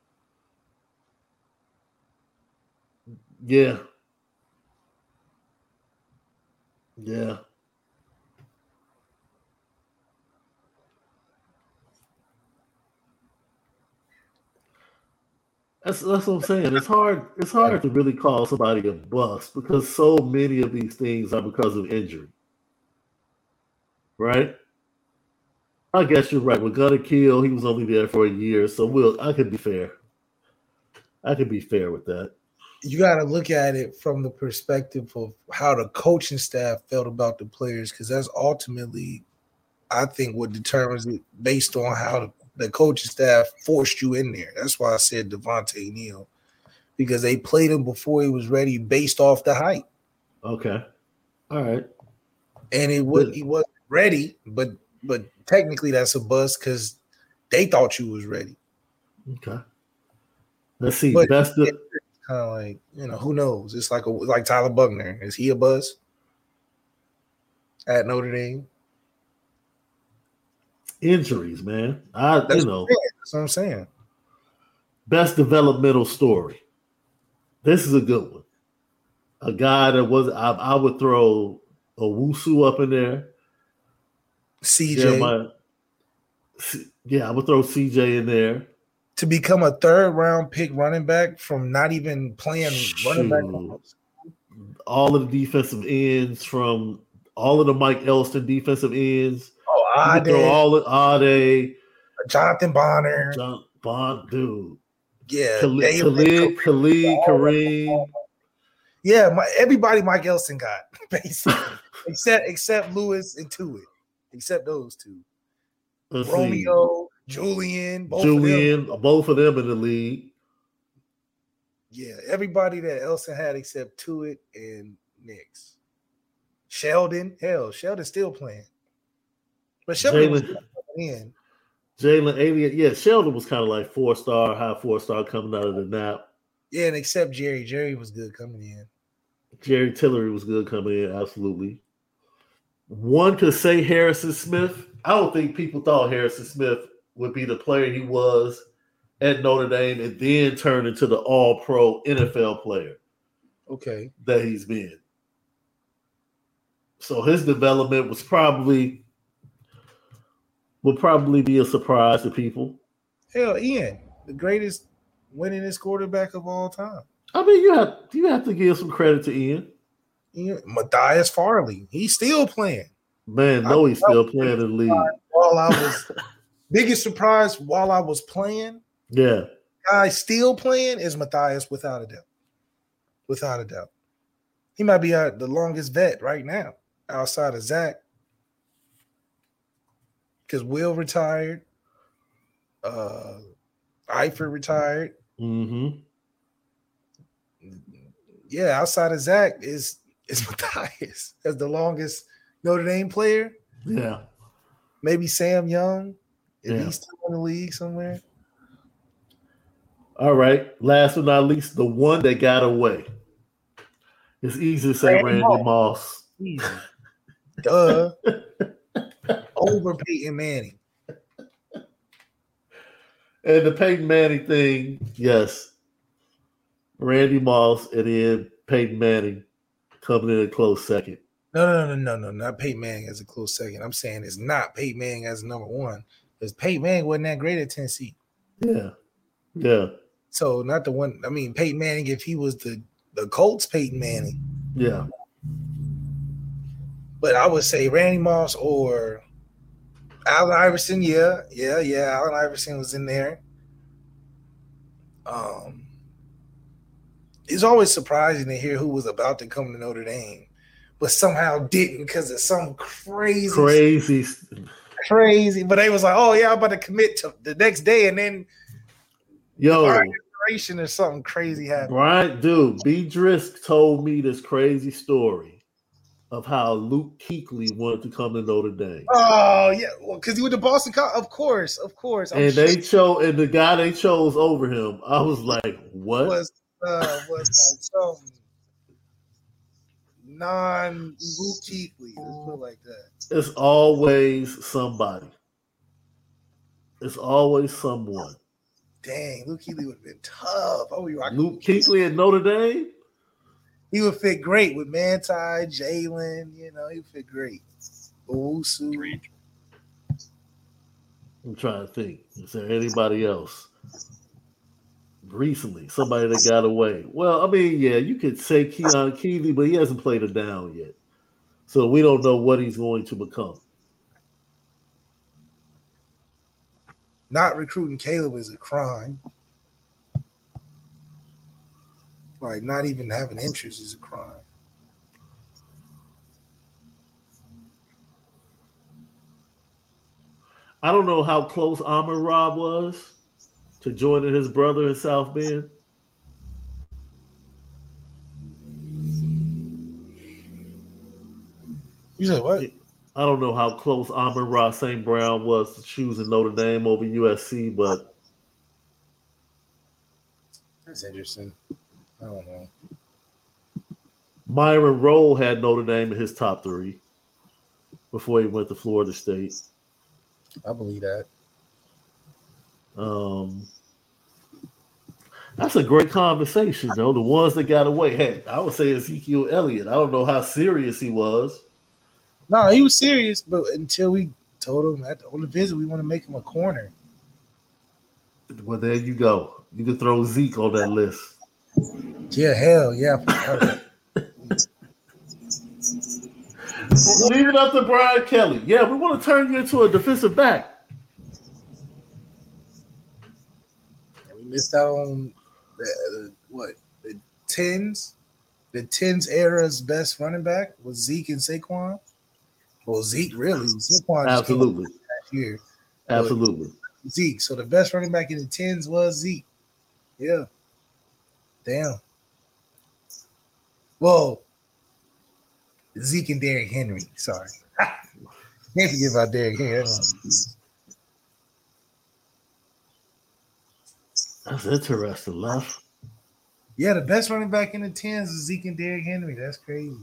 [SPEAKER 2] Yeah. Yeah. That's what I'm saying. It's hard to really call somebody a bust because so many of these things are because of injury. Right? I guess you're right. With Gunnar Kiel, he was only there for a year, so I could be fair. I could be fair with that.
[SPEAKER 3] You got to look at it from the perspective of how the coaching staff felt about the players, because that's ultimately, I think, what determines it based on how the coaching staff forced you in there. That's why I said Devontae Neal, because they played him before he was ready based off the hype.
[SPEAKER 2] Okay. All right.
[SPEAKER 3] And he wasn't ready, but technically that's a bust because they thought you was ready.
[SPEAKER 2] Okay. Let's see.
[SPEAKER 3] But
[SPEAKER 2] that's the
[SPEAKER 3] kind of like, who knows? It's like Tyler Buckner. Is he a bust at Notre Dame?
[SPEAKER 2] Injuries, man.
[SPEAKER 3] That's what I'm saying.
[SPEAKER 2] Best developmental story. This is a good one. A guy that I would throw Owusu up in there.
[SPEAKER 3] CJ.
[SPEAKER 2] I would throw CJ in there.
[SPEAKER 3] To become a 3rd round pick running back from not even playing running back.
[SPEAKER 2] All of the defensive ends from all of the Mike Elston defensive ends.
[SPEAKER 3] Oh, Ade.
[SPEAKER 2] Throw all of Ade.
[SPEAKER 3] Jonathan Bonner.
[SPEAKER 2] Dude.
[SPEAKER 3] Yeah.
[SPEAKER 2] Khalid, Kareem.
[SPEAKER 3] Yeah, everybody Mike Elston got, basically. except Lewis and Tuitt. Except those two. Romeo, Julian,
[SPEAKER 2] both of them in the league.
[SPEAKER 3] Yeah, everybody that Elston had except Tuitt and Nix. Sheldon's still playing. But Sheldon was coming in.
[SPEAKER 2] Jalen Alien, yeah, Sheldon was kind of like 4-star, high 4-star coming out of the nap.
[SPEAKER 3] Yeah, and except Jerry. Jerry was good coming in.
[SPEAKER 2] Jerry Tillery was good coming in, absolutely. One could say Harrison Smith. I don't think people thought Harrison Smith would be the player he was at Notre Dame and then turn into the all-pro NFL player.
[SPEAKER 3] Okay.
[SPEAKER 2] That he's been. So his development would probably be a surprise to people.
[SPEAKER 3] Hell, Ian, the greatest winningest quarterback of all time.
[SPEAKER 2] I mean, you have to give some credit to Ian.
[SPEAKER 3] Matthias Farley, he's still playing.
[SPEAKER 2] Man, no, he's still playing in the league.
[SPEAKER 3] While I was biggest surprise while I was playing.
[SPEAKER 2] Yeah,
[SPEAKER 3] guy still playing is Matthias, without a doubt. Without a doubt, he might be the longest vet right now outside of Zach, because Will retired, Eifert retired.
[SPEAKER 2] Mm-hmm.
[SPEAKER 3] Yeah, outside of Zach is Matthias as the longest Notre Dame player.
[SPEAKER 2] Yeah.
[SPEAKER 3] Maybe Sam Young, if he's still in the league somewhere.
[SPEAKER 2] All right. Last but not least, the one that got away. It's easy to say Randy Moss.
[SPEAKER 3] Duh. Over Peyton Manning.
[SPEAKER 2] And the Peyton Manning thing, yes. Randy Moss and then Peyton Manning coming in a close second.
[SPEAKER 3] No, not Peyton Manning as a close second. I'm saying it's not Peyton Manning as number one, because Peyton Manning wasn't that great at Tennessee.
[SPEAKER 2] Yeah.
[SPEAKER 3] So not the one. I mean, Peyton Manning, if he was the Colts Peyton Manning.
[SPEAKER 2] Yeah.
[SPEAKER 3] But I would say Randy Moss or Allen Iverson. Yeah. Allen Iverson was in there. It's always surprising to hear who was about to come to Notre Dame, but somehow didn't because of some crazy. crazy. But they was like, "Oh yeah, I'm about to commit to the next day," and then inspiration or something crazy happened.
[SPEAKER 2] Right, dude. B. Drisk told me this crazy story of how Luke Kuechly wanted to come to Notre Dame.
[SPEAKER 3] Oh yeah, well, because he went to Boston College. Of course.
[SPEAKER 2] And the guy they chose over him. I was like, what?
[SPEAKER 3] Was like some non-Luke Kuechly. Let's put it like that.
[SPEAKER 2] It's always somebody. It's always someone.
[SPEAKER 3] Dang, Luke Kuechly would have been tough. Oh,
[SPEAKER 2] Luke Kuechly at Notre Dame?
[SPEAKER 3] He would fit great with Manti, Jalen. You know, he would fit great. Owusu.
[SPEAKER 2] I'm trying to think. Is there anybody else recently? Somebody that got away? Well, I mean, yeah, you could say Keon Keeley, but he hasn't played it down yet. So we don't know what he's going to become.
[SPEAKER 3] Not recruiting Caleb is a crime. Like, not even having interest is a crime.
[SPEAKER 2] I don't know how close Amon Ra was to joining his brother in South Bend.
[SPEAKER 3] You said what?
[SPEAKER 2] I don't know how close Amon Ra St. Brown was to choosing Notre Dame over USC, but
[SPEAKER 3] that's interesting. I don't know.
[SPEAKER 2] Myron Rolle had Notre Dame in his top 3 before he went to Florida State.
[SPEAKER 3] I believe that.
[SPEAKER 2] That's a great conversation, though. The ones that got away. Hey, I would say Ezekiel Elliott. I don't know how serious he was.
[SPEAKER 3] No, he was serious, but until we told him on the visit we want to make him a corner.
[SPEAKER 2] Well, there you go. You can throw Zeke on that list.
[SPEAKER 3] Yeah, hell yeah.
[SPEAKER 2] Leave it up to Brian Kelly. Yeah, we want to turn you into a defensive back.
[SPEAKER 3] We missed out on the 10s? The 10s era's best running back was Zeke and Saquon. Well, Zeke really. Saquon
[SPEAKER 2] absolutely.
[SPEAKER 3] Last year.
[SPEAKER 2] Absolutely.
[SPEAKER 3] Zeke. So the best running back in the 10s was Zeke. Yeah. Damn. Whoa. Zeke and Derrick Henry. Sorry. Can't forget about Derrick Henry.
[SPEAKER 2] That's interesting, Left.
[SPEAKER 3] Yeah, the best running back in the 10s is Zeke and Derrick Henry. That's crazy.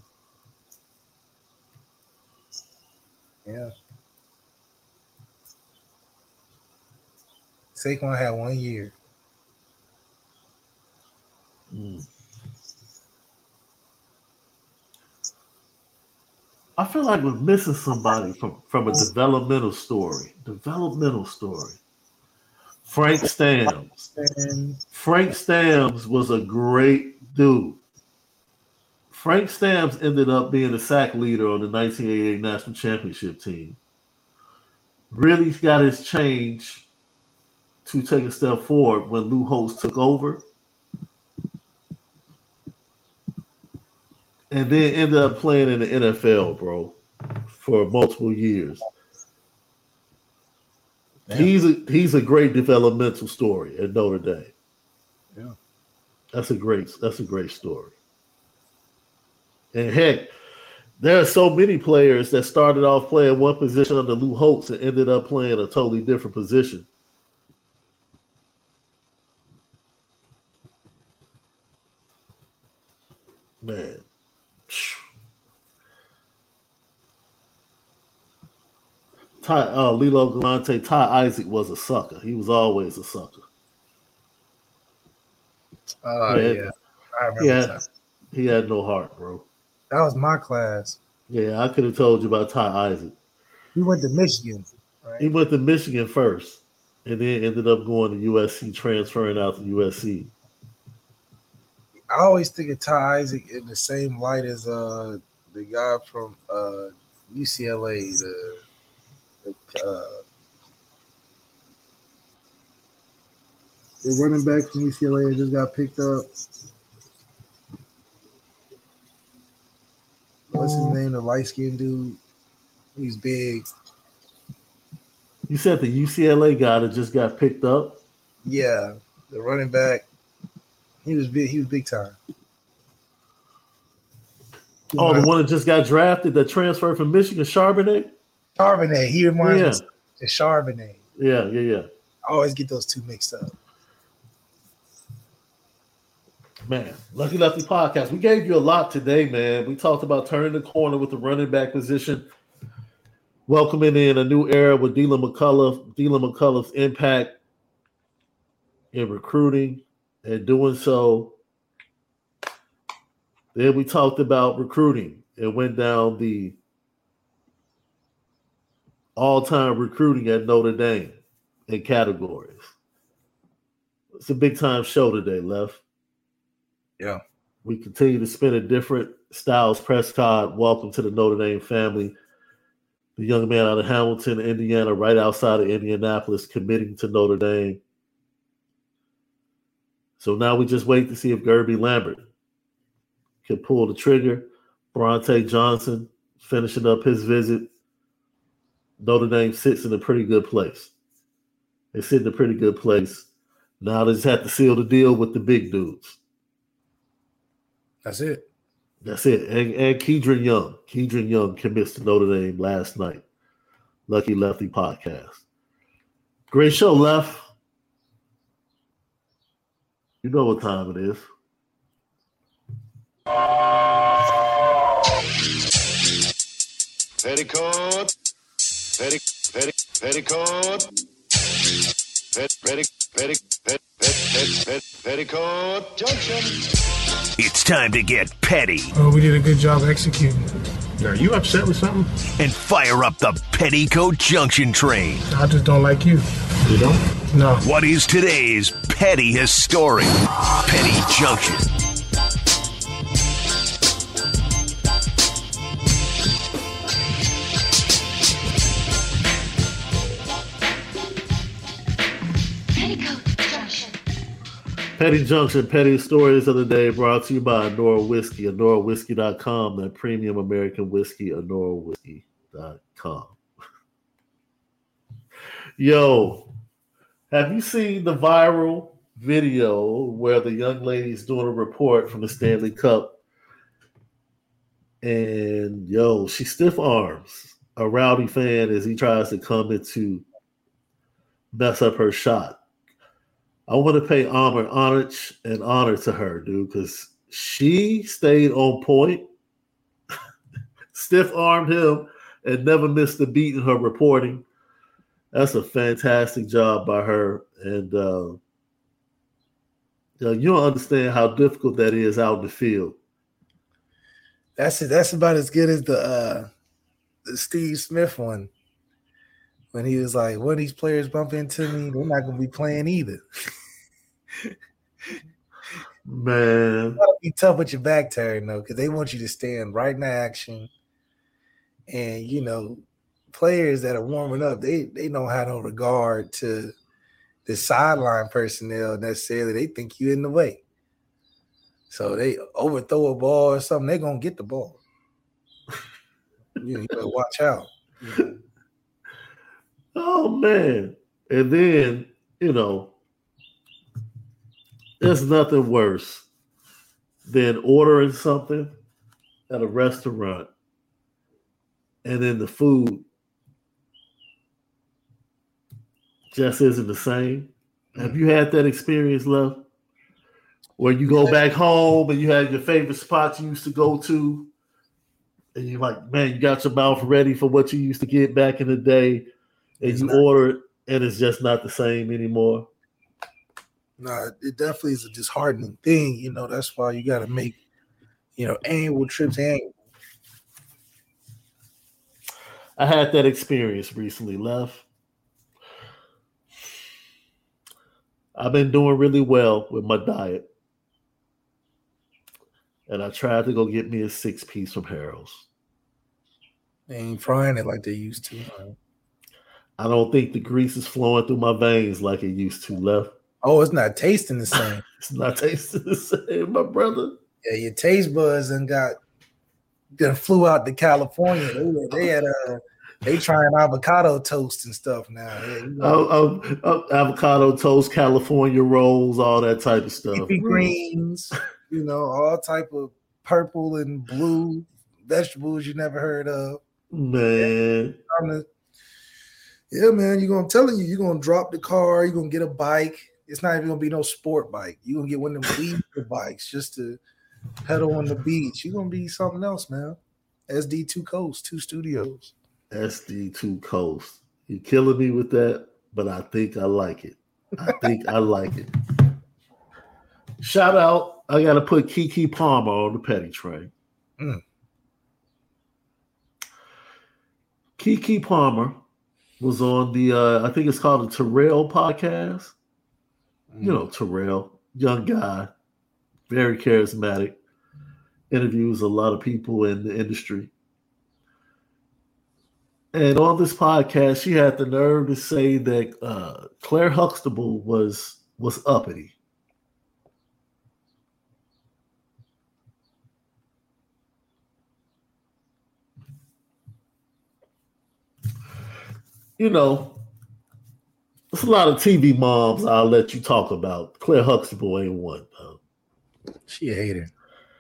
[SPEAKER 3] Yeah. Saquon had 1 year.
[SPEAKER 2] I feel like we're missing somebody from a developmental story. Frank Stamms. Frank Stamms was a great dude. Frank Stamms ended up being the sack leader on the 1988 National Championship team. Really got his change to take a step forward when Lou Holtz took over. And then ended up playing in the NFL, bro, for multiple years. Damn. He's a great developmental story at Notre Dame.
[SPEAKER 3] Yeah.
[SPEAKER 2] That's a great story. And heck, there are so many players that started off playing one position under Lou Holtz and ended up playing a totally different position. Man. Lilo Galante, Ty Isaac was a sucker. He was always a sucker.
[SPEAKER 3] Yeah. I remember that.
[SPEAKER 2] He had no heart, bro.
[SPEAKER 3] That was my class.
[SPEAKER 2] Yeah, I could have told you about Ty Isaac.
[SPEAKER 3] He went to Michigan, right?
[SPEAKER 2] He went to Michigan first, and then ended up going to USC, transferring out to USC.
[SPEAKER 3] I always think of Ty Isaac in the same light as the guy from UCLA, the running back from UCLA that just got picked up. What's his name? The light-skinned dude. He's big.
[SPEAKER 2] You said the UCLA guy that just got picked up?
[SPEAKER 3] Yeah, the running back. He was big time.
[SPEAKER 2] Oh, the one that just got drafted that transferred from Michigan, Charbonnet?
[SPEAKER 3] Charbonnet. He reminds me of Charbonnet.
[SPEAKER 2] Yeah.
[SPEAKER 3] I always get those two mixed up.
[SPEAKER 2] Man, Lucky Lefty Podcast. We gave you a lot today, man. We talked about turning the corner with the running back position, welcoming in a new era with Dylan McCullough. Dylan McCullough's impact in recruiting and doing so. Then we talked about recruiting and went down the all-time recruiting at Notre Dame in categories. It's a big-time show today, Lef.
[SPEAKER 3] Yeah.
[SPEAKER 2] We continue to spin a different Styles Prescott. Welcome to the Notre Dame family. The young man out of Hamilton, Indiana, right outside of Indianapolis, committing to Notre Dame. So now we just wait to see if Gerby Lambert can pull the trigger. Bronte Johnson finishing up his visit. Notre Dame sits in a pretty good place. They sit in a pretty good place. Now they just have to seal the deal with the big dudes.
[SPEAKER 3] That's it.
[SPEAKER 2] And Kedron Young. Kedron Young commits to Notre Dame last night. Lucky Lefty Podcast. Great show, Lef. You know what time it is.
[SPEAKER 9] Petticoat. Petticoat Junction.
[SPEAKER 10] It's time to get petty.
[SPEAKER 11] Oh, we did a good job executing.
[SPEAKER 12] Are you upset with something?
[SPEAKER 10] And fire up the Petticoat Junction train.
[SPEAKER 11] I just don't like you.
[SPEAKER 12] You don't?
[SPEAKER 11] No.
[SPEAKER 10] What is today's petty history? Petty Junction.
[SPEAKER 2] Petty Junction, Petty Stories of the Day, brought to you by Anora Whiskey, AnoraWhiskey.com, that premium American whiskey, AnoraWhiskey.com. Yo, have you seen the viral video where the young lady's doing a report from the Stanley Cup? And, yo, she stiff arms a rowdy fan as he tries to come in to mess up her shot. I want to pay homage and honor to her, dude, because she stayed on point, stiff-armed him, and never missed a beat in her reporting. That's a fantastic job by her. And you don't understand how difficult that is out in the field.
[SPEAKER 3] That's it. That's about as good as the Steve Smith one. When he was like, "When these players bump into me, they're not going to be playing either."
[SPEAKER 2] Man,
[SPEAKER 3] you gotta be tough with your back turned though, because they want you to stand right in action. And you know, players that are warming up, they don't have no regard to the sideline personnel necessarily. They think you in the way, so they overthrow a ball or something. They're gonna get the ball. You better watch out.
[SPEAKER 2] Oh man! And then there's nothing worse than ordering something at a restaurant and then the food just isn't the same. Have you had that experience, Love? Where you go back home and you have your favorite spot you used to go to and you're like, man, you got your mouth ready for what you used to get back in the day and you order it and it's just not the same anymore?
[SPEAKER 3] No, it definitely is a disheartening thing. You know, that's why you got to make, annual trips annual.
[SPEAKER 2] I had that experience recently, Left. I've been doing really well with my diet. And I tried to go get me a 6-piece from Harold's.
[SPEAKER 3] They ain't frying it like they used to.
[SPEAKER 2] I don't think the grease is flowing through my veins like it used to, Left.
[SPEAKER 3] Oh, it's not tasting the same.
[SPEAKER 2] It's not tasting the same, my brother.
[SPEAKER 3] Yeah, your taste buds done flew out to California. They had They trying avocado toast and stuff now. Yeah,
[SPEAKER 2] avocado toast, California rolls, all that type of stuff.
[SPEAKER 3] Leafy greens, all type of purple and blue vegetables you never heard of.
[SPEAKER 2] Man.
[SPEAKER 3] Yeah, man, you're telling you're gonna drop the car, you're gonna get a bike. It's not even gonna be no sport bike. You're gonna get one of them leisure bikes just to pedal on the beach. You're gonna be something else, man. SD2 Coast, 2 studios.
[SPEAKER 2] SD2 Coast. You're killing me with that, but I think I like it. Shout out. I got to put Keke Palmer on the petty train. Keke Palmer was on the, I think it's called the Terrell podcast. You know, Terrell, young guy, very charismatic, interviews a lot of people in the industry. And on this podcast, she had the nerve to say that Claire Huxtable was uppity. You know, there's a lot of TV moms I'll let you talk about. Claire Huxtable ain't one.
[SPEAKER 3] She a hater.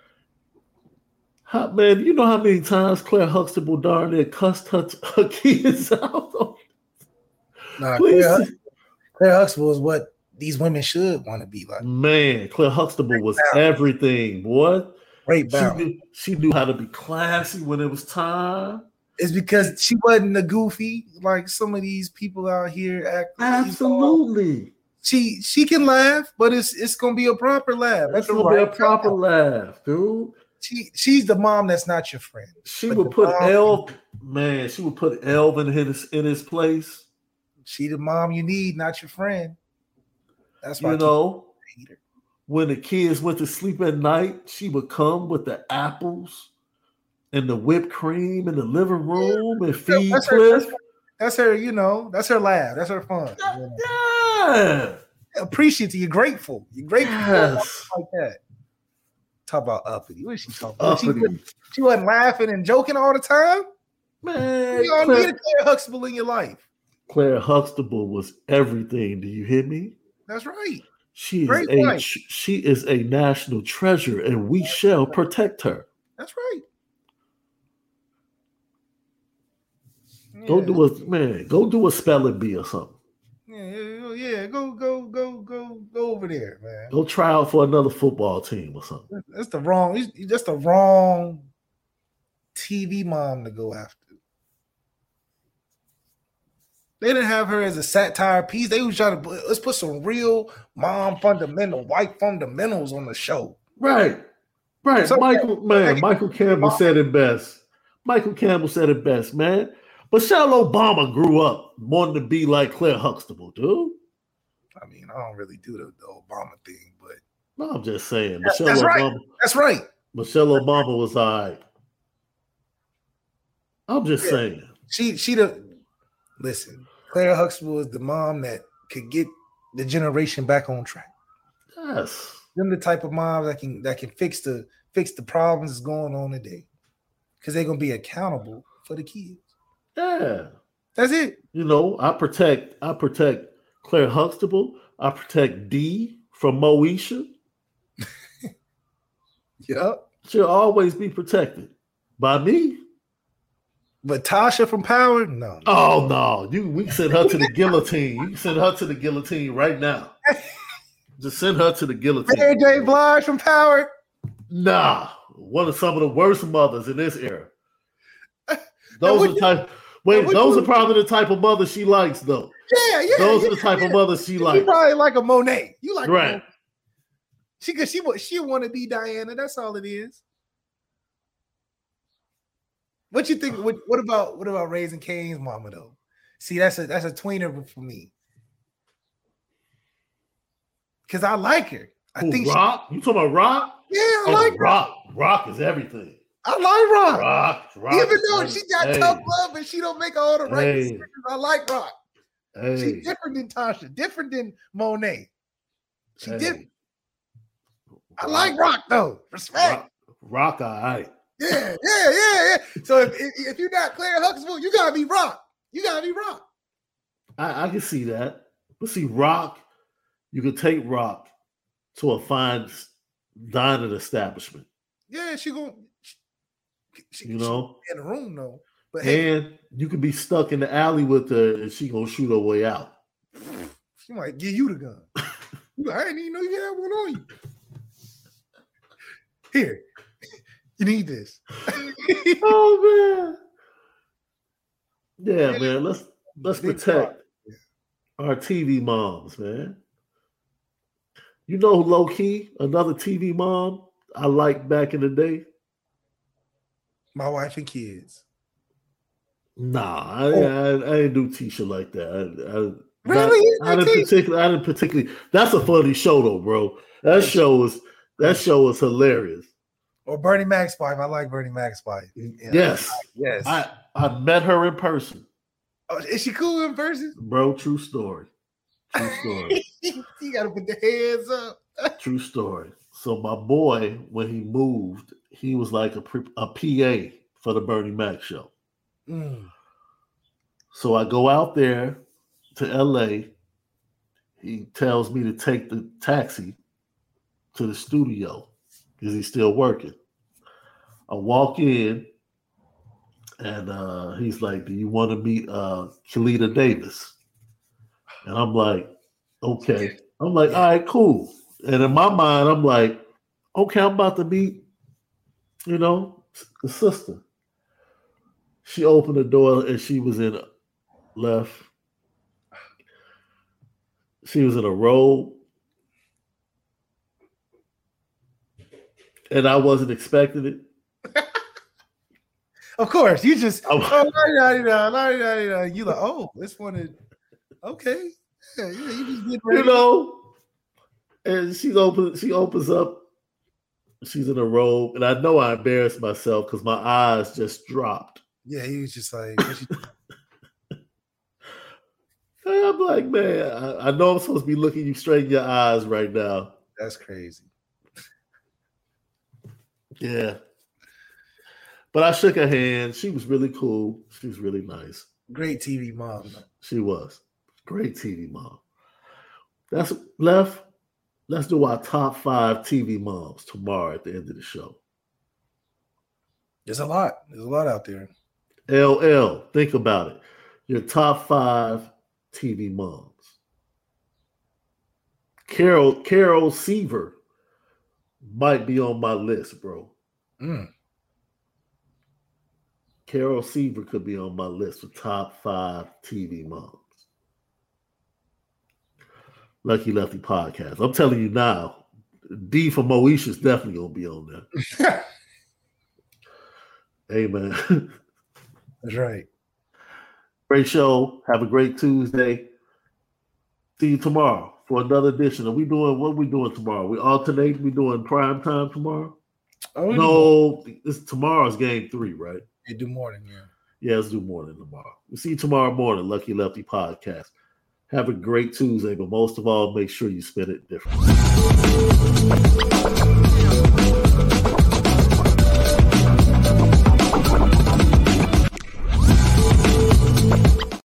[SPEAKER 2] Man, you know how many times Claire Huxtable darn near cussed her kids out?
[SPEAKER 3] Claire Huxtable is what these women should want to be like.
[SPEAKER 2] Man, Claire Huxtable was everything, boy.
[SPEAKER 3] Great balance.
[SPEAKER 2] She knew how to be classy when it was time.
[SPEAKER 3] It's because she wasn't a goofy like some of these people out here act.
[SPEAKER 2] Absolutely.
[SPEAKER 3] She can laugh, but it's gonna be a proper laugh.
[SPEAKER 2] It's gonna be a proper laugh, dude.
[SPEAKER 3] She's the mom that's not your friend.
[SPEAKER 2] She would put Elvin in his place.
[SPEAKER 3] She the mom you need, not your friend. That's why
[SPEAKER 2] when the kids went to sleep at night, she would come with the apples and the whipped cream in the living room and feed Cliff.
[SPEAKER 3] That's her, that's her laugh. That's her fun.
[SPEAKER 2] Yeah.
[SPEAKER 3] Appreciate you. You're grateful. You're grateful like that. Talk about uppity. What is she talking about? She wasn't laughing and joking all the time.
[SPEAKER 2] Man,
[SPEAKER 3] you don't need a Claire Huxtable in your life.
[SPEAKER 2] Claire Huxtable was everything. Do you hear me?
[SPEAKER 3] That's right.
[SPEAKER 2] She is a national treasure, and we shall protect her.
[SPEAKER 3] That's right.
[SPEAKER 2] Go do a spelling bee or something.
[SPEAKER 3] Yeah. Go over there, man.
[SPEAKER 2] Go try out for another football team or something.
[SPEAKER 3] That's the wrong TV mom to go after. They didn't have her as a satire piece. They was trying to let's put some real white fundamentals on the show.
[SPEAKER 2] Right. So, Michael Campbell said it best. Man. Michelle Obama grew up wanting to be like Claire Huxtable, dude.
[SPEAKER 3] I mean, I don't really do the Obama thing, but
[SPEAKER 2] no, I'm just saying.
[SPEAKER 3] That's right.
[SPEAKER 2] Michelle Obama was all right. I'm just saying.
[SPEAKER 3] Listen, Claire Huxtable is the mom that could get the generation back on track.
[SPEAKER 2] Yes.
[SPEAKER 3] Them the type of moms that can fix the problems that's going on today. Because they're gonna be accountable for the kids.
[SPEAKER 2] Yeah.
[SPEAKER 3] That's it.
[SPEAKER 2] I protect Claire Huxtable. I protect Dee from Moesha.
[SPEAKER 3] Yep.
[SPEAKER 2] She'll always be protected by me.
[SPEAKER 3] But Tasha from Power, no.
[SPEAKER 2] Oh no. We can send her to the guillotine. You can send her to the guillotine right now. Just send her to the guillotine.
[SPEAKER 3] Mary J. Blige from Power.
[SPEAKER 2] Nah. One of some of the worst mothers in this era. Those are probably the type of mother she likes, though.
[SPEAKER 3] Yeah.
[SPEAKER 2] Those are the type of mothers she likes.
[SPEAKER 3] You probably like a Monet. You like
[SPEAKER 2] right?
[SPEAKER 3] She want to be Diana. That's all it is. What you think? What about Raising Cane's mama though? See, that's a tweener for me. Because I like her. I think
[SPEAKER 2] Rock. You talking about Rock?
[SPEAKER 3] Yeah, I like
[SPEAKER 2] Rock. Rock is everything.
[SPEAKER 3] I like
[SPEAKER 2] Rock.
[SPEAKER 3] Even though she got tough love and she don't make all the right decisions, I like Rock. She's different than Tasha, different than Monet. She different. I like Rock though. Respect.
[SPEAKER 2] Rock, all right.
[SPEAKER 3] Yeah. So if you're not Claire Huxtable, you gotta be Rock.
[SPEAKER 2] I can see that. But see, Rock, you could take Rock to a fine dining establishment.
[SPEAKER 3] Yeah, she in the room though. But
[SPEAKER 2] and you could be stuck in the alley with her, and she gonna shoot her way out.
[SPEAKER 3] She might give you the gun. I didn't even know you had one on you. Here, you need this.
[SPEAKER 2] Oh man, yeah, man. Let's protect our TV moms, man. You know, low key, another TV mom I liked back in the day.
[SPEAKER 3] My wife and kids.
[SPEAKER 2] Nah, I didn't do Tisha like that.
[SPEAKER 3] Really?
[SPEAKER 2] I didn't particularly. That's a funny show though, bro. That show was hilarious.
[SPEAKER 3] Or Bernie Mac's wife. I like Bernie Mac's wife.
[SPEAKER 2] Yeah. Yes. I met her in person.
[SPEAKER 3] Oh, is she cool in person?
[SPEAKER 2] Bro, true story.
[SPEAKER 3] You gotta put the hands up.
[SPEAKER 2] True story. So my boy, when he moved, he was like a PA for the Bernie Mac show. So I go out there to LA. He tells me to take the taxi to the studio because he's still working. I walk in and he's like, "Do you want to meet Kalita Davis?" And I'm like, "Okay." I'm like, "All right, cool." And in my mind, I'm like, "Okay, I'm about to meet, the sister." She opened the door and she was in left. She was in a robe. And I wasn't expecting it.
[SPEAKER 3] Of course, you just you like, oh, this one is okay. Yeah, you just get ready.
[SPEAKER 2] And she opens up. She's in a robe, and I know I embarrassed myself because my eyes just dropped.
[SPEAKER 3] Yeah, he was just like,
[SPEAKER 2] I'm like, man, I know I'm supposed to be looking you straight in your eyes right now.
[SPEAKER 3] That's crazy.
[SPEAKER 2] Yeah. But I shook her hand. She was really cool. She was really nice.
[SPEAKER 3] Great TV mom.
[SPEAKER 2] She was. Great TV mom. That's left. Let's do our top 5 TV moms tomorrow at the end of the show.
[SPEAKER 3] There's a lot. There's a lot out there.
[SPEAKER 2] LL, think about it. Your top 5 TV moms. Carol Seaver might be on my list, bro. Carol Seaver could be on my list for top 5 TV moms. Lucky Lefty podcast. I'm telling you now, D for Moesha is definitely gonna be on there. Hey man.
[SPEAKER 3] That's right.
[SPEAKER 2] Great show. Have a great Tuesday. See you tomorrow for another edition. What are we doing tomorrow? We alternate. We doing prime time tomorrow? No, it's tomorrow's game 3, right?
[SPEAKER 3] You do morning, yeah.
[SPEAKER 2] Yeah, let's do morning tomorrow. We'll see you tomorrow morning, Lucky Lefty podcast. Have a great Tuesday, but most of all, make sure you spend it differently.